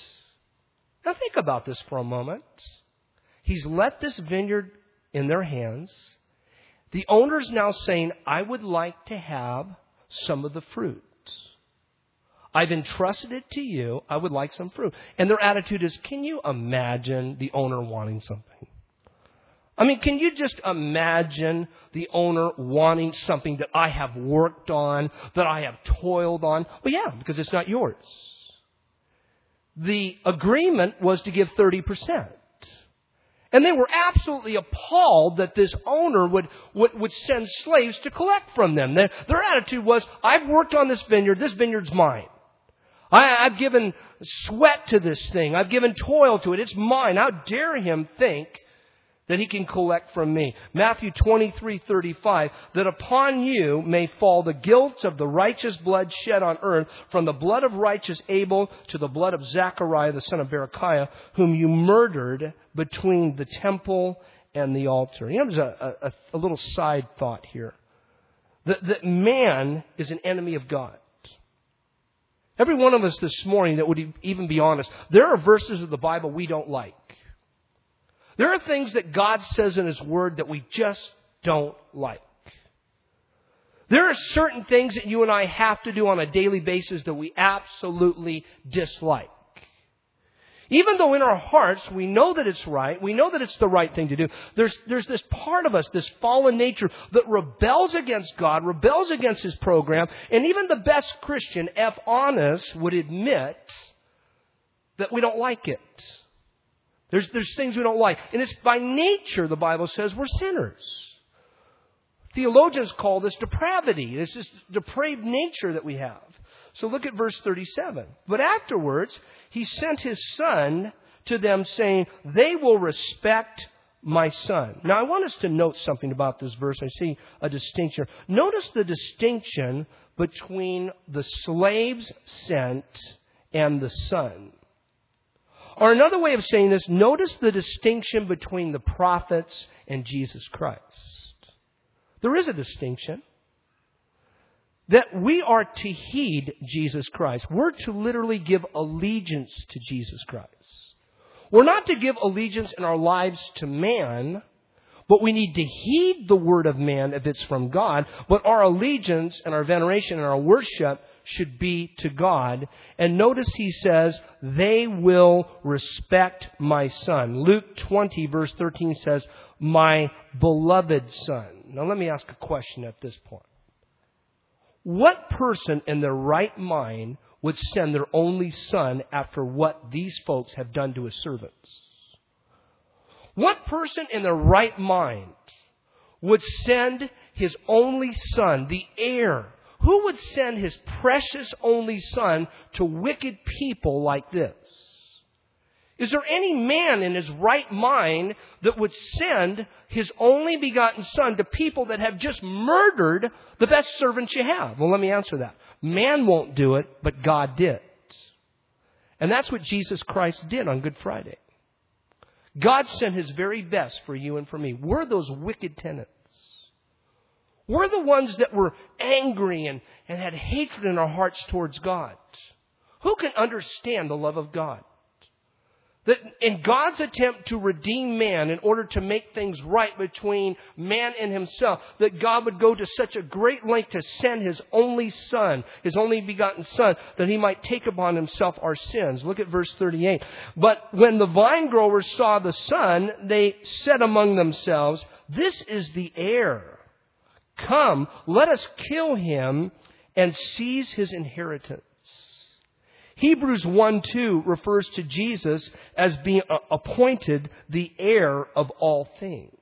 Now think about this for a moment. He's let this vineyard in their hands. The owner's now saying, I would like to have some of the fruit. I've entrusted it to you. I would like some fruit. And their attitude is, can you imagine the owner wanting something? I mean, can you just imagine the owner wanting something that I have worked on, that I have toiled on? Well, yeah, because it's not yours. The agreement was to give 30%. And they were absolutely appalled that this owner would send slaves to collect from them. Their attitude was, I've worked on this vineyard's mine. I've given sweat to this thing. I've given toil to it. It's mine. How dare him think that he can collect from me? Matthew 23:35, that upon you may fall the guilt of the righteous blood shed on earth, from the blood of righteous Abel to the blood of Zechariah, the son of Berechiah, whom you murdered between the temple and the altar. You know, there's a little side thought here. That man is an enemy of God. Every one of us this morning that would even be honest, there are verses of the Bible we don't like. There are things that God says in His Word that we just don't like. There are certain things that you and I have to do on a daily basis that we absolutely dislike. Even though in our hearts we know that it's right, we know that it's the right thing to do, there's this part of us, this fallen nature, that rebels against God, rebels against His program, and even the best Christian, if honest, would admit that we don't like it. There's things we don't like. And it's by nature, the Bible says, we're sinners. Theologians call this depravity. It's this depraved nature that we have. So look at verse 37. But afterwards, He sent His Son to them, saying, they will respect my Son. Now, I want us to note something about this verse. I see a distinction. Notice the distinction between the slaves sent and the Son. Or another way of saying this, notice the distinction between the prophets and Jesus Christ. There is a distinction. That we are to heed Jesus Christ. We're to literally give allegiance to Jesus Christ. We're not to give allegiance in our lives to man, but we need to heed the word of man if it's from God. But our allegiance and our veneration and our worship should be to God. And notice He says, they will respect my Son. Luke 20 verse 13 says, my beloved Son. Now let me ask a question at this point. What person in their right mind would send their only son after what these folks have done to His servants? What person in their right mind would send his only son, the heir? Who would send his precious only son to wicked people like this? Is there any man in his right mind that would send his only begotten Son to people that have just murdered the best servants you have? Well, let me answer that. Man won't do it, but God did. And that's what Jesus Christ did on Good Friday. God sent His very best for you and for me. We're those wicked tenants. We're the ones that were angry and had hatred in our hearts towards God. Who can understand the love of God? That in God's attempt to redeem man in order to make things right between man and himself, that God would go to such a great length to send His only Son, His only begotten Son, that He might take upon Himself our sins. Look at verse 38. But when the vine growers saw the Son, they said among themselves, "This is the heir. Come, let us kill Him and seize His inheritance." Hebrews 1:2 refers to Jesus as being appointed the heir of all things.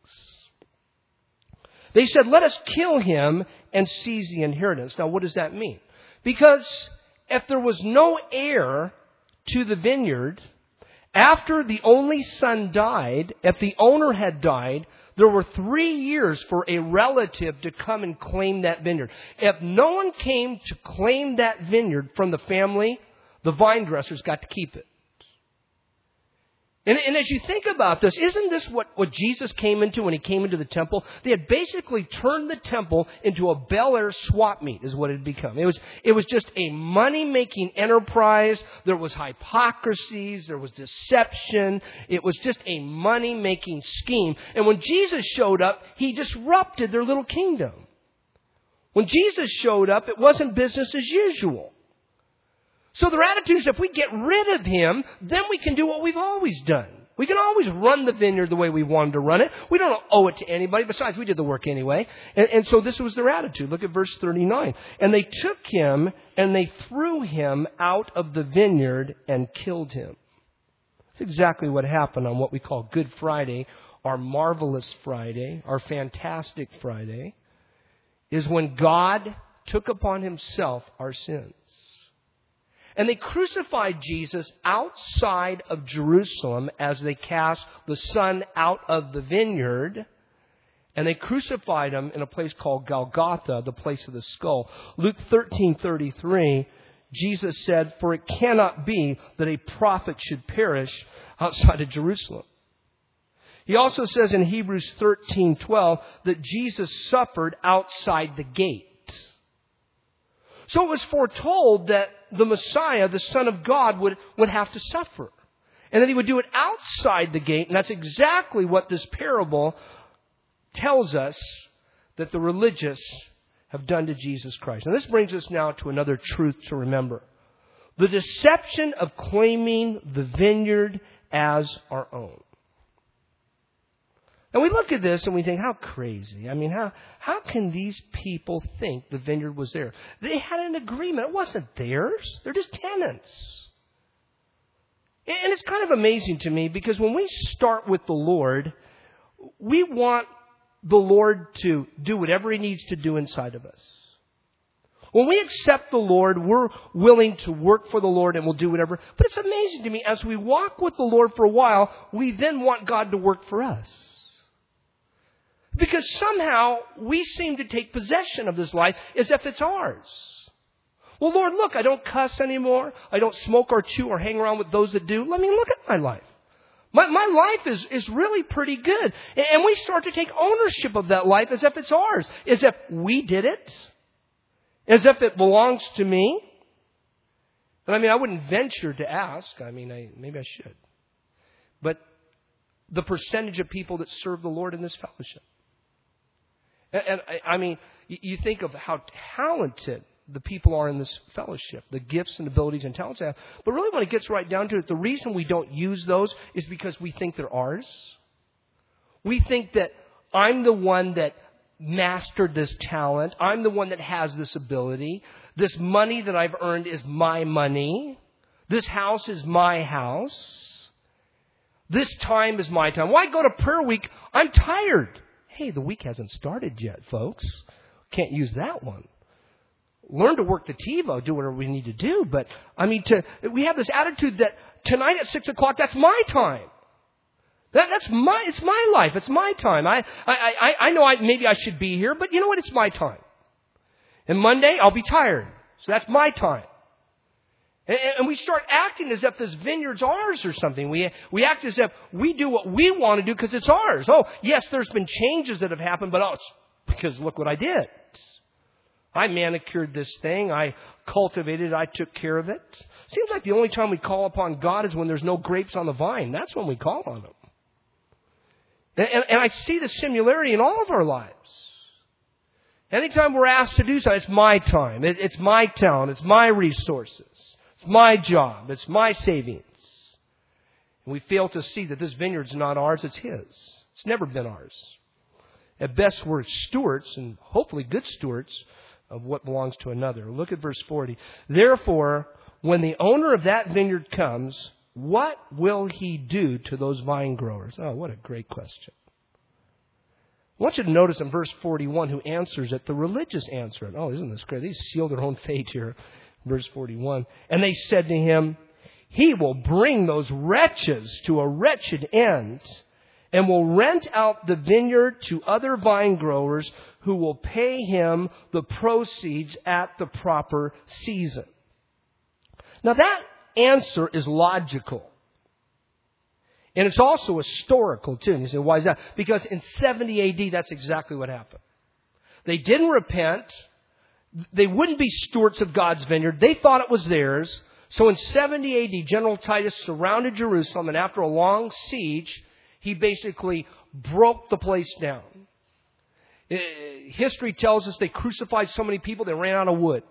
They said, "Let us kill Him and seize the inheritance." Now, what does that mean? Because if there was no heir to the vineyard, after the only son died, if the owner had died, there were 3 years for a relative to come and claim that vineyard. If no one came to claim that vineyard from the family, the vine dressers got to keep it. And as you think about this, isn't this what Jesus came into when He came into the temple? They had basically turned the temple into a Bel Air swap meet, is what it had become. It was just a money-making enterprise. There was hypocrisies. There was deception. It was just a money-making scheme. And when Jesus showed up, He disrupted their little kingdom. When Jesus showed up, it wasn't business as usual. So their attitude is, if we get rid of Him, then we can do what we've always done. We can always run the vineyard the way we wanted to run it. We don't owe it to anybody. Besides, we did the work anyway. And so this was their attitude. Look at verse 39. And they took Him and they threw Him out of the vineyard and killed Him. That's exactly what happened on what we call Good Friday, our marvelous Friday, our fantastic Friday, is when God took upon Himself our sins. And they crucified Jesus outside of Jerusalem as they cast the Son out of the vineyard. And they crucified Him in a place called Golgotha, the place of the skull. Luke 13:33, Jesus said, "For it cannot be that a prophet should perish outside of Jerusalem." He also says in Hebrews 13:12 that Jesus suffered outside the gate. So it was foretold that the Messiah, the Son of God, would have to suffer. And that He would do it outside the gate. And that's exactly what this parable tells us that the religious have done to Jesus Christ. And this brings us now to another truth to remember. The deception of claiming the vineyard as our own. And we look at this and we think, how crazy. I mean, how can these people think the vineyard was there? They had an agreement. It wasn't theirs. They're just tenants. And it's kind of amazing to me because when we start with the Lord, we want the Lord to do whatever He needs to do inside of us. When we accept the Lord, we're willing to work for the Lord and we'll do whatever. But it's amazing to me, as we walk with the Lord for a while, we then want God to work for us. Because somehow we seem to take possession of this life as if it's ours. Well, Lord, look, I don't cuss anymore. I don't smoke or chew or hang around with those that do. Let me look at my life. My life is really pretty good. And we start to take ownership of that life as if it's ours. As if we did it. As if it belongs to me. And I wouldn't venture to ask. Maybe I should. But the percentage of people that serve the Lord in this fellowship. And you think of how talented the people are in this fellowship, the gifts and abilities and talents they have. But really when it gets right down to it, the reason we don't use those is because we think they're ours. We think that I'm the one that mastered this talent. I'm the one that has this ability. This money that I've earned is my money. This house is my house. This time is my time. Why go to prayer week? I'm tired. Hey, the week hasn't started yet, folks. Can't use that one. Learn to work the TiVo, do whatever we need to do. But, we have this attitude that tonight at 6 o'clock, that's my time. It's my life. It's my time. I know maybe I should be here, but you know what? It's my time. And Monday, I'll be tired. So that's my time. And we start acting as if this vineyard's ours or something. We act as if we do what we want to do because it's ours. Oh, yes, there's been changes that have happened, but it's because look what I did. I manicured this thing. I cultivated it. I took care of it. Seems like the only time we call upon God is when there's no grapes on the vine. That's when we call on Him. And I see the similarity in all of our lives. Anytime we're asked to do something, it's my time. It's my talent. It's my resources. It's my job. It's my savings. And we fail to see that this vineyard's not ours. It's His. It's never been ours. At best, we're stewards, and hopefully good stewards, of what belongs to another. Look at verse 40. Therefore, when the owner of that vineyard comes, what will he do to those vine growers? Oh, what a great question. I want you to notice in verse 41 who answers it. The religious answer it. Oh, isn't this great? They seal their own fate here. Verse 41. And they said to him, He will bring those wretches to a wretched end and will rent out the vineyard to other vine growers who will pay him the proceeds at the proper season. Now that answer is logical. And it's also historical too. And you say, why is that? Because in 70 AD, that's exactly what happened. They didn't repent. They wouldn't be stewards of God's vineyard. They thought it was theirs. So in 70 AD, General Titus surrounded Jerusalem, and after a long siege, he basically broke the place down. History tells us they crucified so many people, they ran out of wood.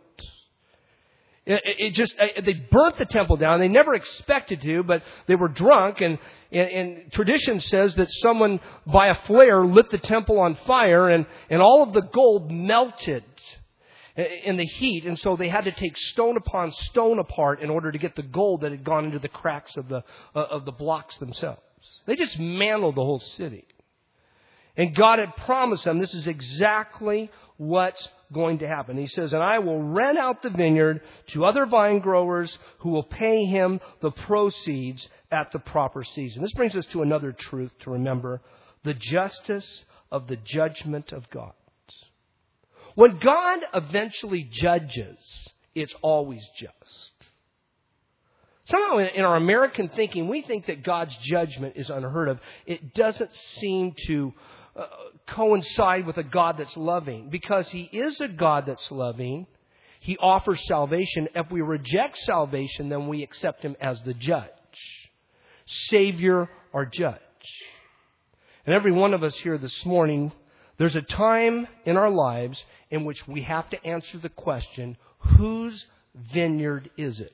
They burnt the temple down. They never expected to, but they were drunk. And tradition says that someone, by a flare, lit the temple on fire, and all of the gold melted in the heat. And so they had to take stone upon stone apart in order to get the gold that had gone into the cracks of the blocks themselves. They just mantled the whole city. And God had promised them this is exactly what's going to happen. He says, and I will rent out the vineyard to other vine growers who will pay him the proceeds at the proper season. This brings us to another truth to remember: the justice of the judgment of God. When God eventually judges, it's always just. Somehow in our American thinking, we think that God's judgment is unheard of. It doesn't seem to coincide with a God that's loving. Because He is a God that's loving, He offers salvation. If we reject salvation, then we accept Him as the judge. Savior or judge. And every one of us here this morning, there's a time in our lives in which we have to answer the question, whose vineyard is it?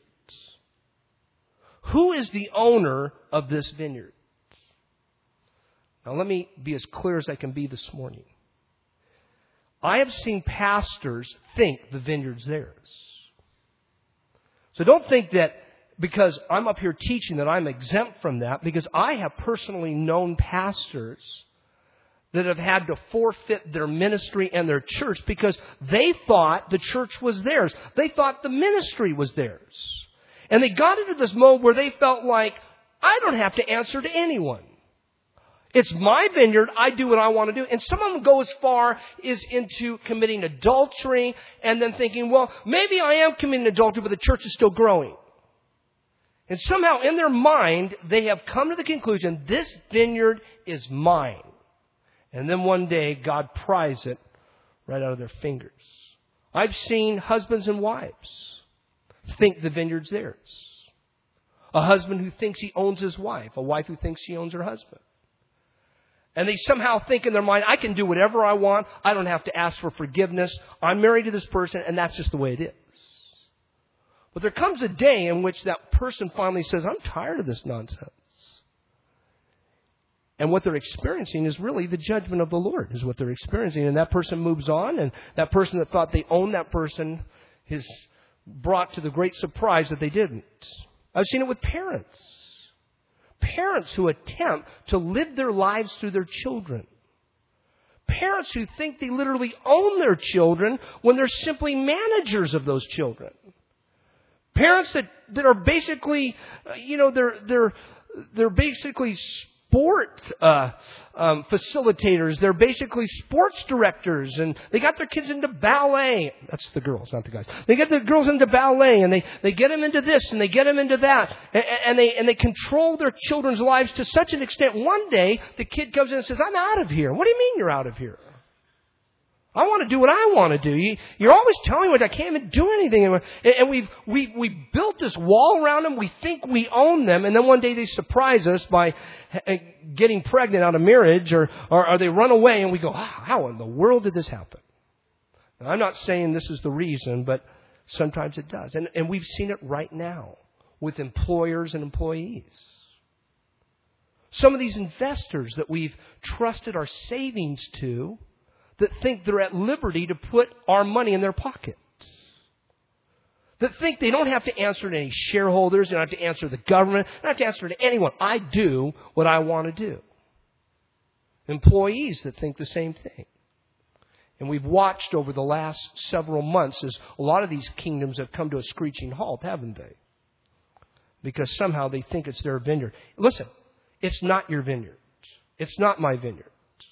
Who is the owner of this vineyard? Now let me be as clear as I can be this morning. I have seen pastors think the vineyard's theirs. So don't think that because I'm up here teaching that I'm exempt from that, because I have personally known pastors that have had to forfeit their ministry and their church because they thought the church was theirs. They thought the ministry was theirs. And they got into this mode where they felt like, I don't have to answer to anyone. It's my vineyard. I do what I want to do. And some of them go as far as into committing adultery and then thinking, well, maybe I am committing adultery, but the church is still growing. And somehow in their mind, they have come to the conclusion, this vineyard is mine. And then one day, God pries it right out of their fingers. I've seen husbands and wives think the vineyard's theirs. A husband who thinks he owns his wife. A wife who thinks she owns her husband. And they somehow think in their mind, I can do whatever I want. I don't have to ask for forgiveness. I'm married to this person, and that's just the way it is. But there comes a day in which that person finally says, I'm tired of this nonsense. And what they're experiencing is really the judgment of the Lord is what they're experiencing. And that person moves on, and that person that thought they owned that person is brought to the great surprise that they didn't. I've seen it with parents. Parents who attempt to live their lives through their children. Parents who think they literally own their children when they're simply managers of those children. Parents that are basically, they're basically sport facilitators. They're basically sports directors, and they got their kids into ballet. That's the girls, not the guys. They get the girls into ballet, and they get them into this, and they get them into that, and they control their children's lives to such an extent. One day, the kid comes in and says, "I'm out of here." What do you mean you're out of here? I want to do what I want to do. You're always telling me what I can't even do anything. And we built this wall around them. We think we own them. And then one day they surprise us by getting pregnant out of marriage or they run away and we go, how in the world did this happen? Now, I'm not saying this is the reason, but sometimes it does. And we've seen it right now with employers and employees. Some of these investors that we've trusted our savings to, that think they're at liberty to put our money in their pocket. That think they don't have to answer to any shareholders, they don't have to answer to the government, they don't have to answer to anyone. I do what I want to do. Employees that think the same thing. And we've watched over the last several months as a lot of these kingdoms have come to a screeching halt, haven't they? Because somehow they think it's their vineyard. Listen, it's not your vineyard. It's not my vineyard.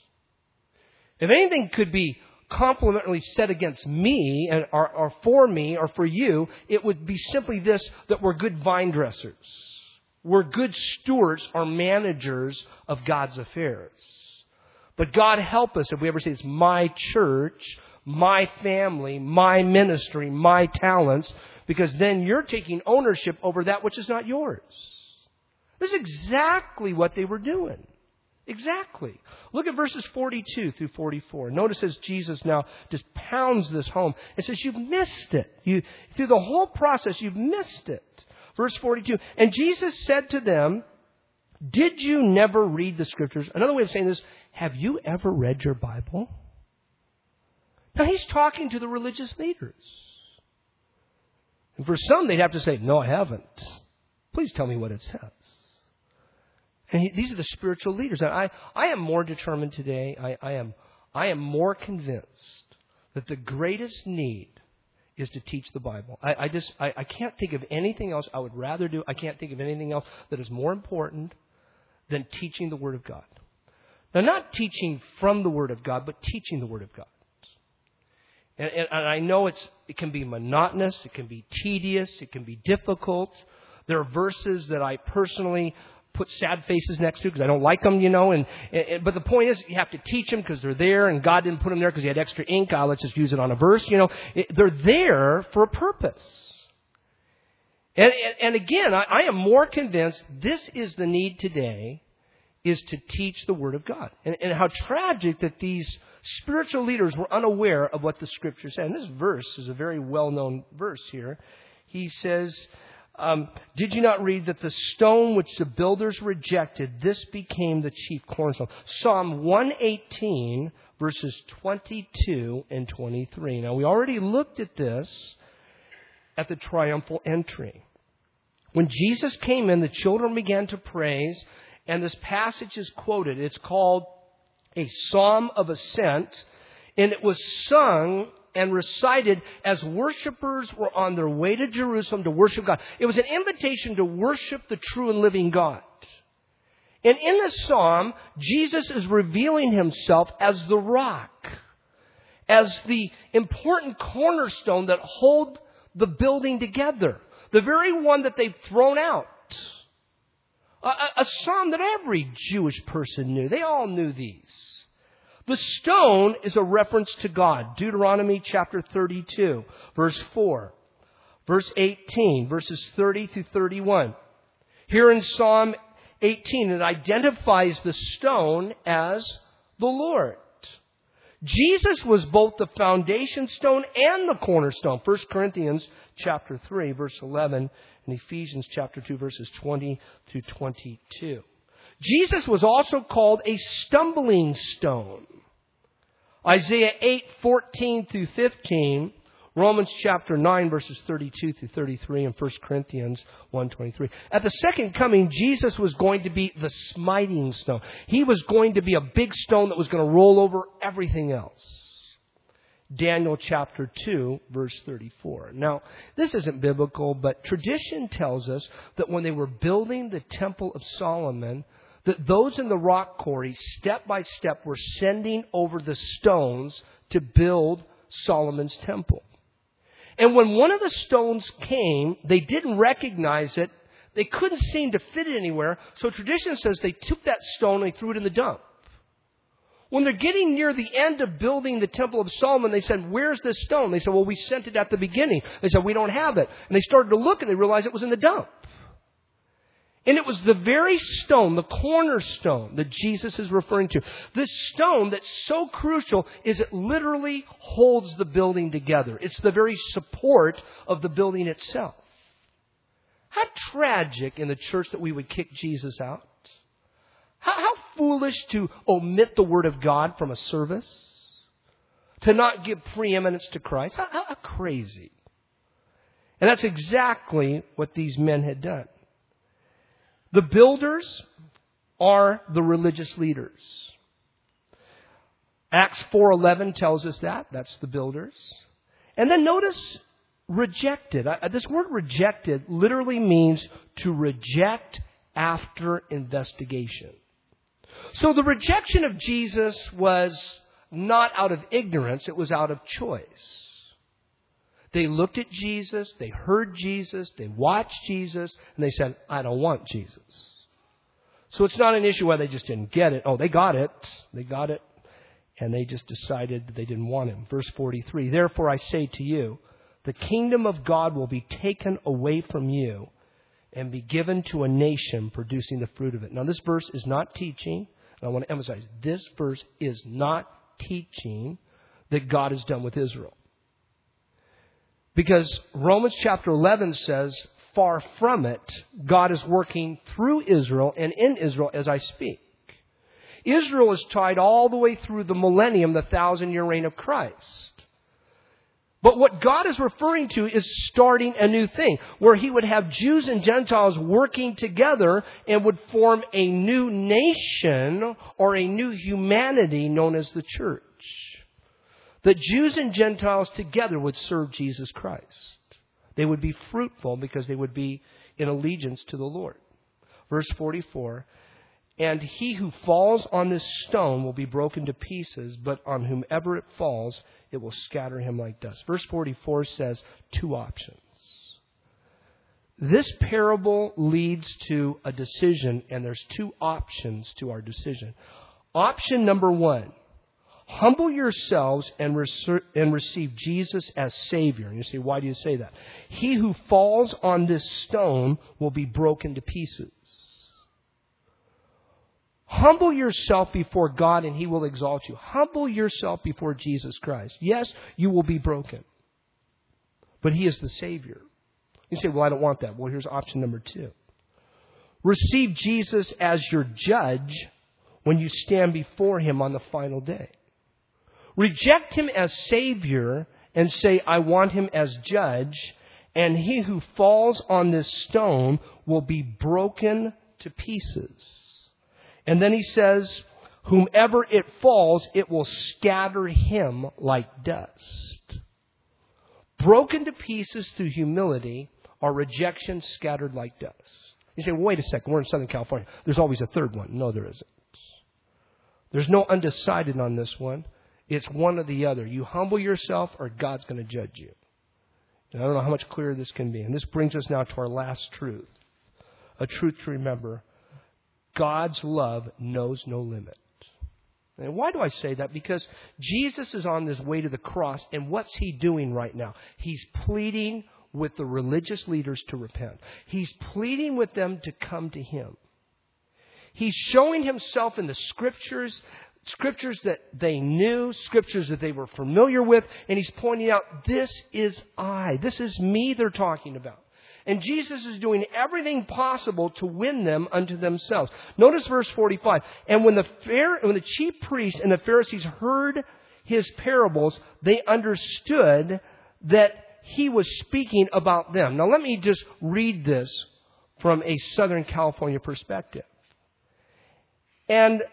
If anything could be complimentary said against me or for me or for you, it would be simply this, that we're good vine dressers. We're good stewards or managers of God's affairs. But God help us if we ever say it's my church, my family, my ministry, my talents, because then you're taking ownership over that which is not yours. This is exactly what they were doing. Exactly. Look at verses 42 through 44. Notice as Jesus now just pounds this home. It says, you've missed it. Through the whole process, you've missed it. Verse 42. And Jesus said to them, did you never read the Scriptures? Another way of saying this, have you ever read your Bible? Now he's talking to the religious leaders. And for some, they'd have to say, no, I haven't. Please tell me what it says. And these are the spiritual leaders. And I am more determined today. I am more convinced that the greatest need is to teach the Bible. I can't think of anything else I would rather do. I can't think of anything else that is more important than teaching the Word of God. Now, not teaching from the Word of God, but teaching the Word of God. And I know it can be monotonous. It can be tedious. It can be difficult. There are verses that I personally put sad faces next to because I don't like them, but the point is you have to teach them because they're there, and God didn't put them there because He had extra ink. Let's just use it on a verse. They're there for a purpose. And again, I am more convinced this is the need today, is to teach the Word of God. And how tragic that these spiritual leaders were unaware of what the Scripture said. And this verse is a very well-known verse here. He says, did you not read that the stone which the builders rejected, this became the chief cornerstone? Psalm 118, verses 22 and 23. Now, we already looked at this at the triumphal entry. When Jesus came in, the children began to praise, and this passage is quoted. It's called a Psalm of Ascent, and it was sung and recited as worshipers were on their way to Jerusalem to worship God. It was an invitation to worship the true and living God. And in this psalm, Jesus is revealing Himself as the rock, as the important cornerstone that hold the building together, the very one that they've thrown out. A psalm that every Jewish person knew. They all knew these. The stone is a reference to God. Deuteronomy chapter 32, verse 4, verse 18, verses 30 through 31. Here in Psalm 18, it identifies the stone as the Lord. Jesus was both the foundation stone and the cornerstone. 1 Corinthians chapter 3, verse 11, and Ephesians chapter 2, verses 20 through 22. Jesus was also called a stumbling stone. Isaiah 8:14 through 15, Romans chapter 9, verses 32 through 33, and 1 Corinthians 1:23. At the second coming, Jesus was going to be the smiting stone. He was going to be a big stone that was going to roll over everything else. Daniel chapter 2, verse 34. Now, this isn't biblical, but tradition tells us that when they were building the Temple of Solomon, that those in the rock quarry, step by step, were sending over the stones to build Solomon's temple. And when one of the stones came, they didn't recognize it. They couldn't seem to fit it anywhere. So tradition says they took that stone and they threw it in the dump. When they're getting near the end of building the Temple of Solomon, they said, "Where's this stone?" They said, "Well, we sent it at the beginning." They said, "We don't have it." And they started to look and they realized it was in the dump. And it was the very stone, the cornerstone, that Jesus is referring to. This stone that's so crucial is it literally holds the building together. It's the very support of the building itself. How tragic in the church that we would kick Jesus out. How foolish to omit the Word of God from a service. To not give preeminence to Christ. How crazy. And that's exactly what these men had done. The builders are the religious leaders. Acts 4:11 tells us that. That's the builders. And then notice rejected. This word rejected literally means to reject after investigation. So the rejection of Jesus was not out of ignorance, it was out of choice. They looked at Jesus, they heard Jesus, they watched Jesus, and they said, "I don't want Jesus." So it's not an issue where they just didn't get it. Oh, they got it. They got it. And they just decided that they didn't want Him. Verse 43, "Therefore I say to you, the kingdom of God will be taken away from you and be given to a nation producing the fruit of it." Now this verse is not teaching, and I want to emphasize, this verse is not teaching that God is done with Israel. Because Romans chapter 11 says, far from it, God is working through Israel and in Israel as I speak. Israel is tied all the way through the millennium, the 1,000-year reign of Christ. But what God is referring to is starting a new thing, where He would have Jews and Gentiles working together and would form a new nation or a new humanity known as the church. That Jews and Gentiles together would serve Jesus Christ. They would be fruitful because they would be in allegiance to the Lord. Verse 44, "And he who falls on this stone will be broken to pieces, but on whomever it falls, it will scatter him like dust." Verse 44 says two options. This parable leads to a decision, and there's two options to our decision. Option number one. Humble yourselves and receive Jesus as Savior. And you say, why do you say that? He who falls on this stone will be broken to pieces. Humble yourself before God and He will exalt you. Humble yourself before Jesus Christ. Yes, you will be broken. But He is the Savior. You say, well, I don't want that. Well, here's option number two. Receive Jesus as your judge when you stand before Him on the final day. Reject Him as Savior and say, I want Him as judge, and he who falls on this stone will be broken to pieces. And then he says, whomever it falls, it will scatter him like dust. Broken to pieces through humility, or rejection scattered like dust. You say, well, wait a second, we're in Southern California. There's always a third one. No, there isn't. There's no undecided on this one. It's one or the other. You humble yourself or God's going to judge you. And I don't know how much clearer this can be. And this brings us now to our last truth. A truth to remember. God's love knows no limit. And why do I say that? Because Jesus is on his way to the cross. And what's He doing right now? He's pleading with the religious leaders to repent. He's pleading with them to come to Him. He's showing Himself in the Scriptures that they knew, Scriptures that they were familiar with, and He's pointing out, this is I. This is me they're talking about. And Jesus is doing everything possible to win them unto themselves. Notice verse 45. And when the chief priests and the Pharisees heard His parables, they understood that He was speaking about them. Now let me just read this from a Southern California perspective. And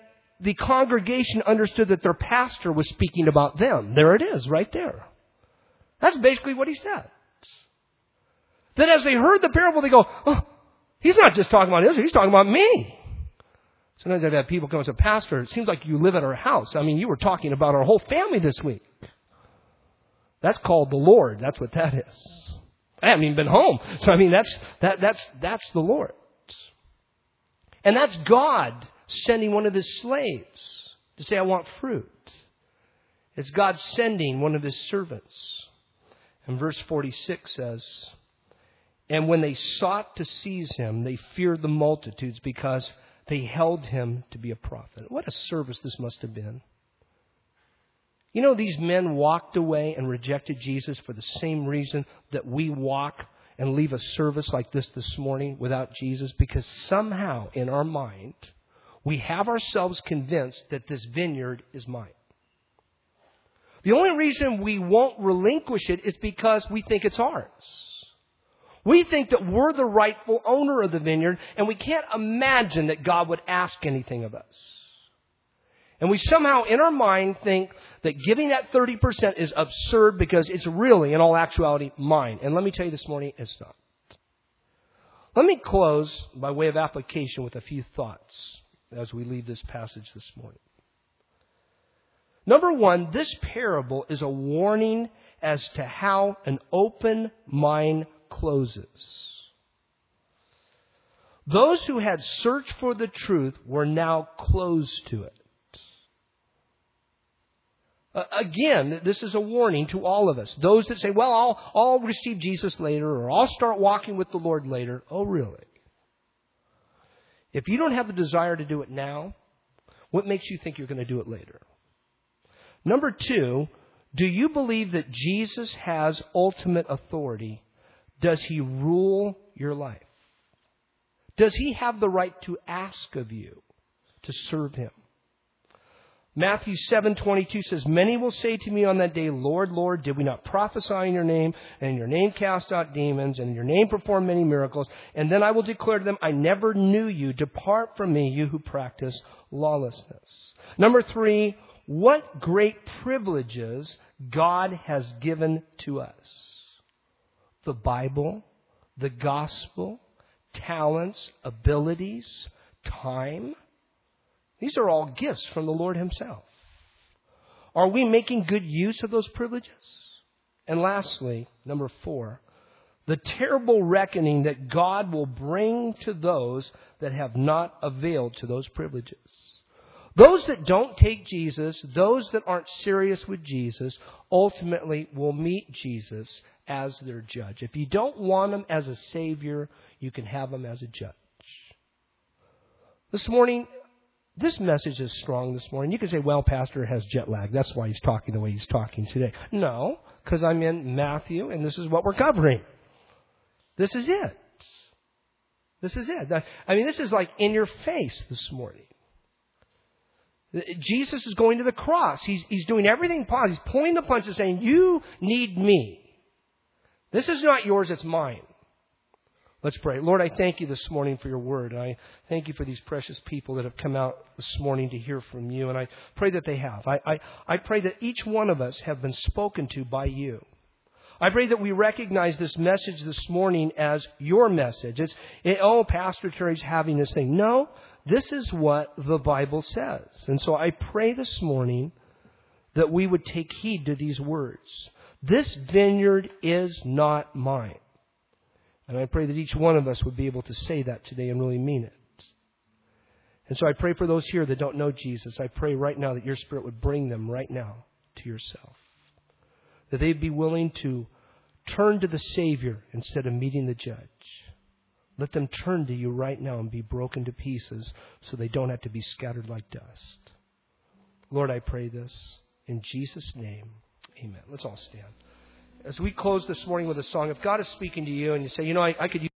the congregation understood that their pastor was speaking about them. There it is, right there. That's basically what he said. Then as they heard the parable, they go, oh, he's not just talking about Israel, he's talking about me. Sometimes I've had people come and say, Pastor, it seems like you live at our house. I mean, you were talking about our whole family this week. That's called the Lord. That's what that is. I haven't even been home. So I mean, that's the Lord. And that's God sending one of His slaves to say, I want fruit. It's God sending one of His servants. And verse 46 says, and when they sought to seize Him, they feared the multitudes because they held Him to be a prophet. What a service this must have been. You know, these men walked away and rejected Jesus for the same reason that we walk and leave a service like this morning without Jesus, because somehow in our mind, we have ourselves convinced that this vineyard is mine. The only reason we won't relinquish it is because we think it's ours. We think that we're the rightful owner of the vineyard, and we can't imagine that God would ask anything of us. And we somehow, in our mind, think that giving that 30% is absurd because it's really, in all actuality, mine. And let me tell you this morning, it's not. Let me close by way of application with a few thoughts as we leave this passage this morning. Number one, this parable is a warning as to how an open mind closes. Those who had searched for the truth were now closed to it. Again, this is a warning to all of us. Those that say, well, I'll receive Jesus later, or I'll start walking with the Lord later. Oh, really? If you don't have the desire to do it now, what makes you think you're going to do it later? Number two, do you believe that Jesus has ultimate authority? Does He rule your life? Does He have the right to ask of you to serve Him? Matthew 7:22 says, many will say to me on that day, Lord, Lord, did we not prophesy in your name, and in your name cast out demons, and in your name perform many miracles? And then I will declare to them, I never knew you. Depart from me, you who practice lawlessness. Number three, what great privileges God has given to us. The Bible, the gospel, talents, abilities, time. These are all gifts from the Lord Himself. Are we making good use of those privileges? And lastly, number four, the terrible reckoning that God will bring to those that have not availed to those privileges. Those that don't take Jesus, those that aren't serious with Jesus, ultimately will meet Jesus as their judge. If you don't want Him as a Savior, you can have Him as a judge. This morning, this message is strong this morning. You can say, well, Pastor has jet lag. That's why he's talking the way he's talking today. No, because I'm in Matthew, and this is what we're covering. This is it. This is it. I mean, this is like in your face this morning. Jesus is going to the cross. He's doing everything possible. He's pulling the punches saying, you need me. This is not yours, it's mine. Let's pray. Lord, I thank You this morning for Your word. And I thank You for these precious people that have come out this morning to hear from You. And I pray that they have. I pray that each one of us have been spoken to by You. I pray that we recognize this message this morning as Your message. Oh, Pastor Terry's having this thing. No, this is what the Bible says. And so I pray this morning that we would take heed to these words. This vineyard is not mine. And I pray that each one of us would be able to say that today and really mean it. And so I pray for those here that don't know Jesus. I pray right now that Your Spirit would bring them right now to Yourself. That they'd be willing to turn to the Savior instead of meeting the judge. Let them turn to You right now and be broken to pieces so they don't have to be scattered like dust. Lord, I pray this in Jesus' name. Amen. Let's all stand. As we close this morning with a song, if God is speaking to you and you say, I could use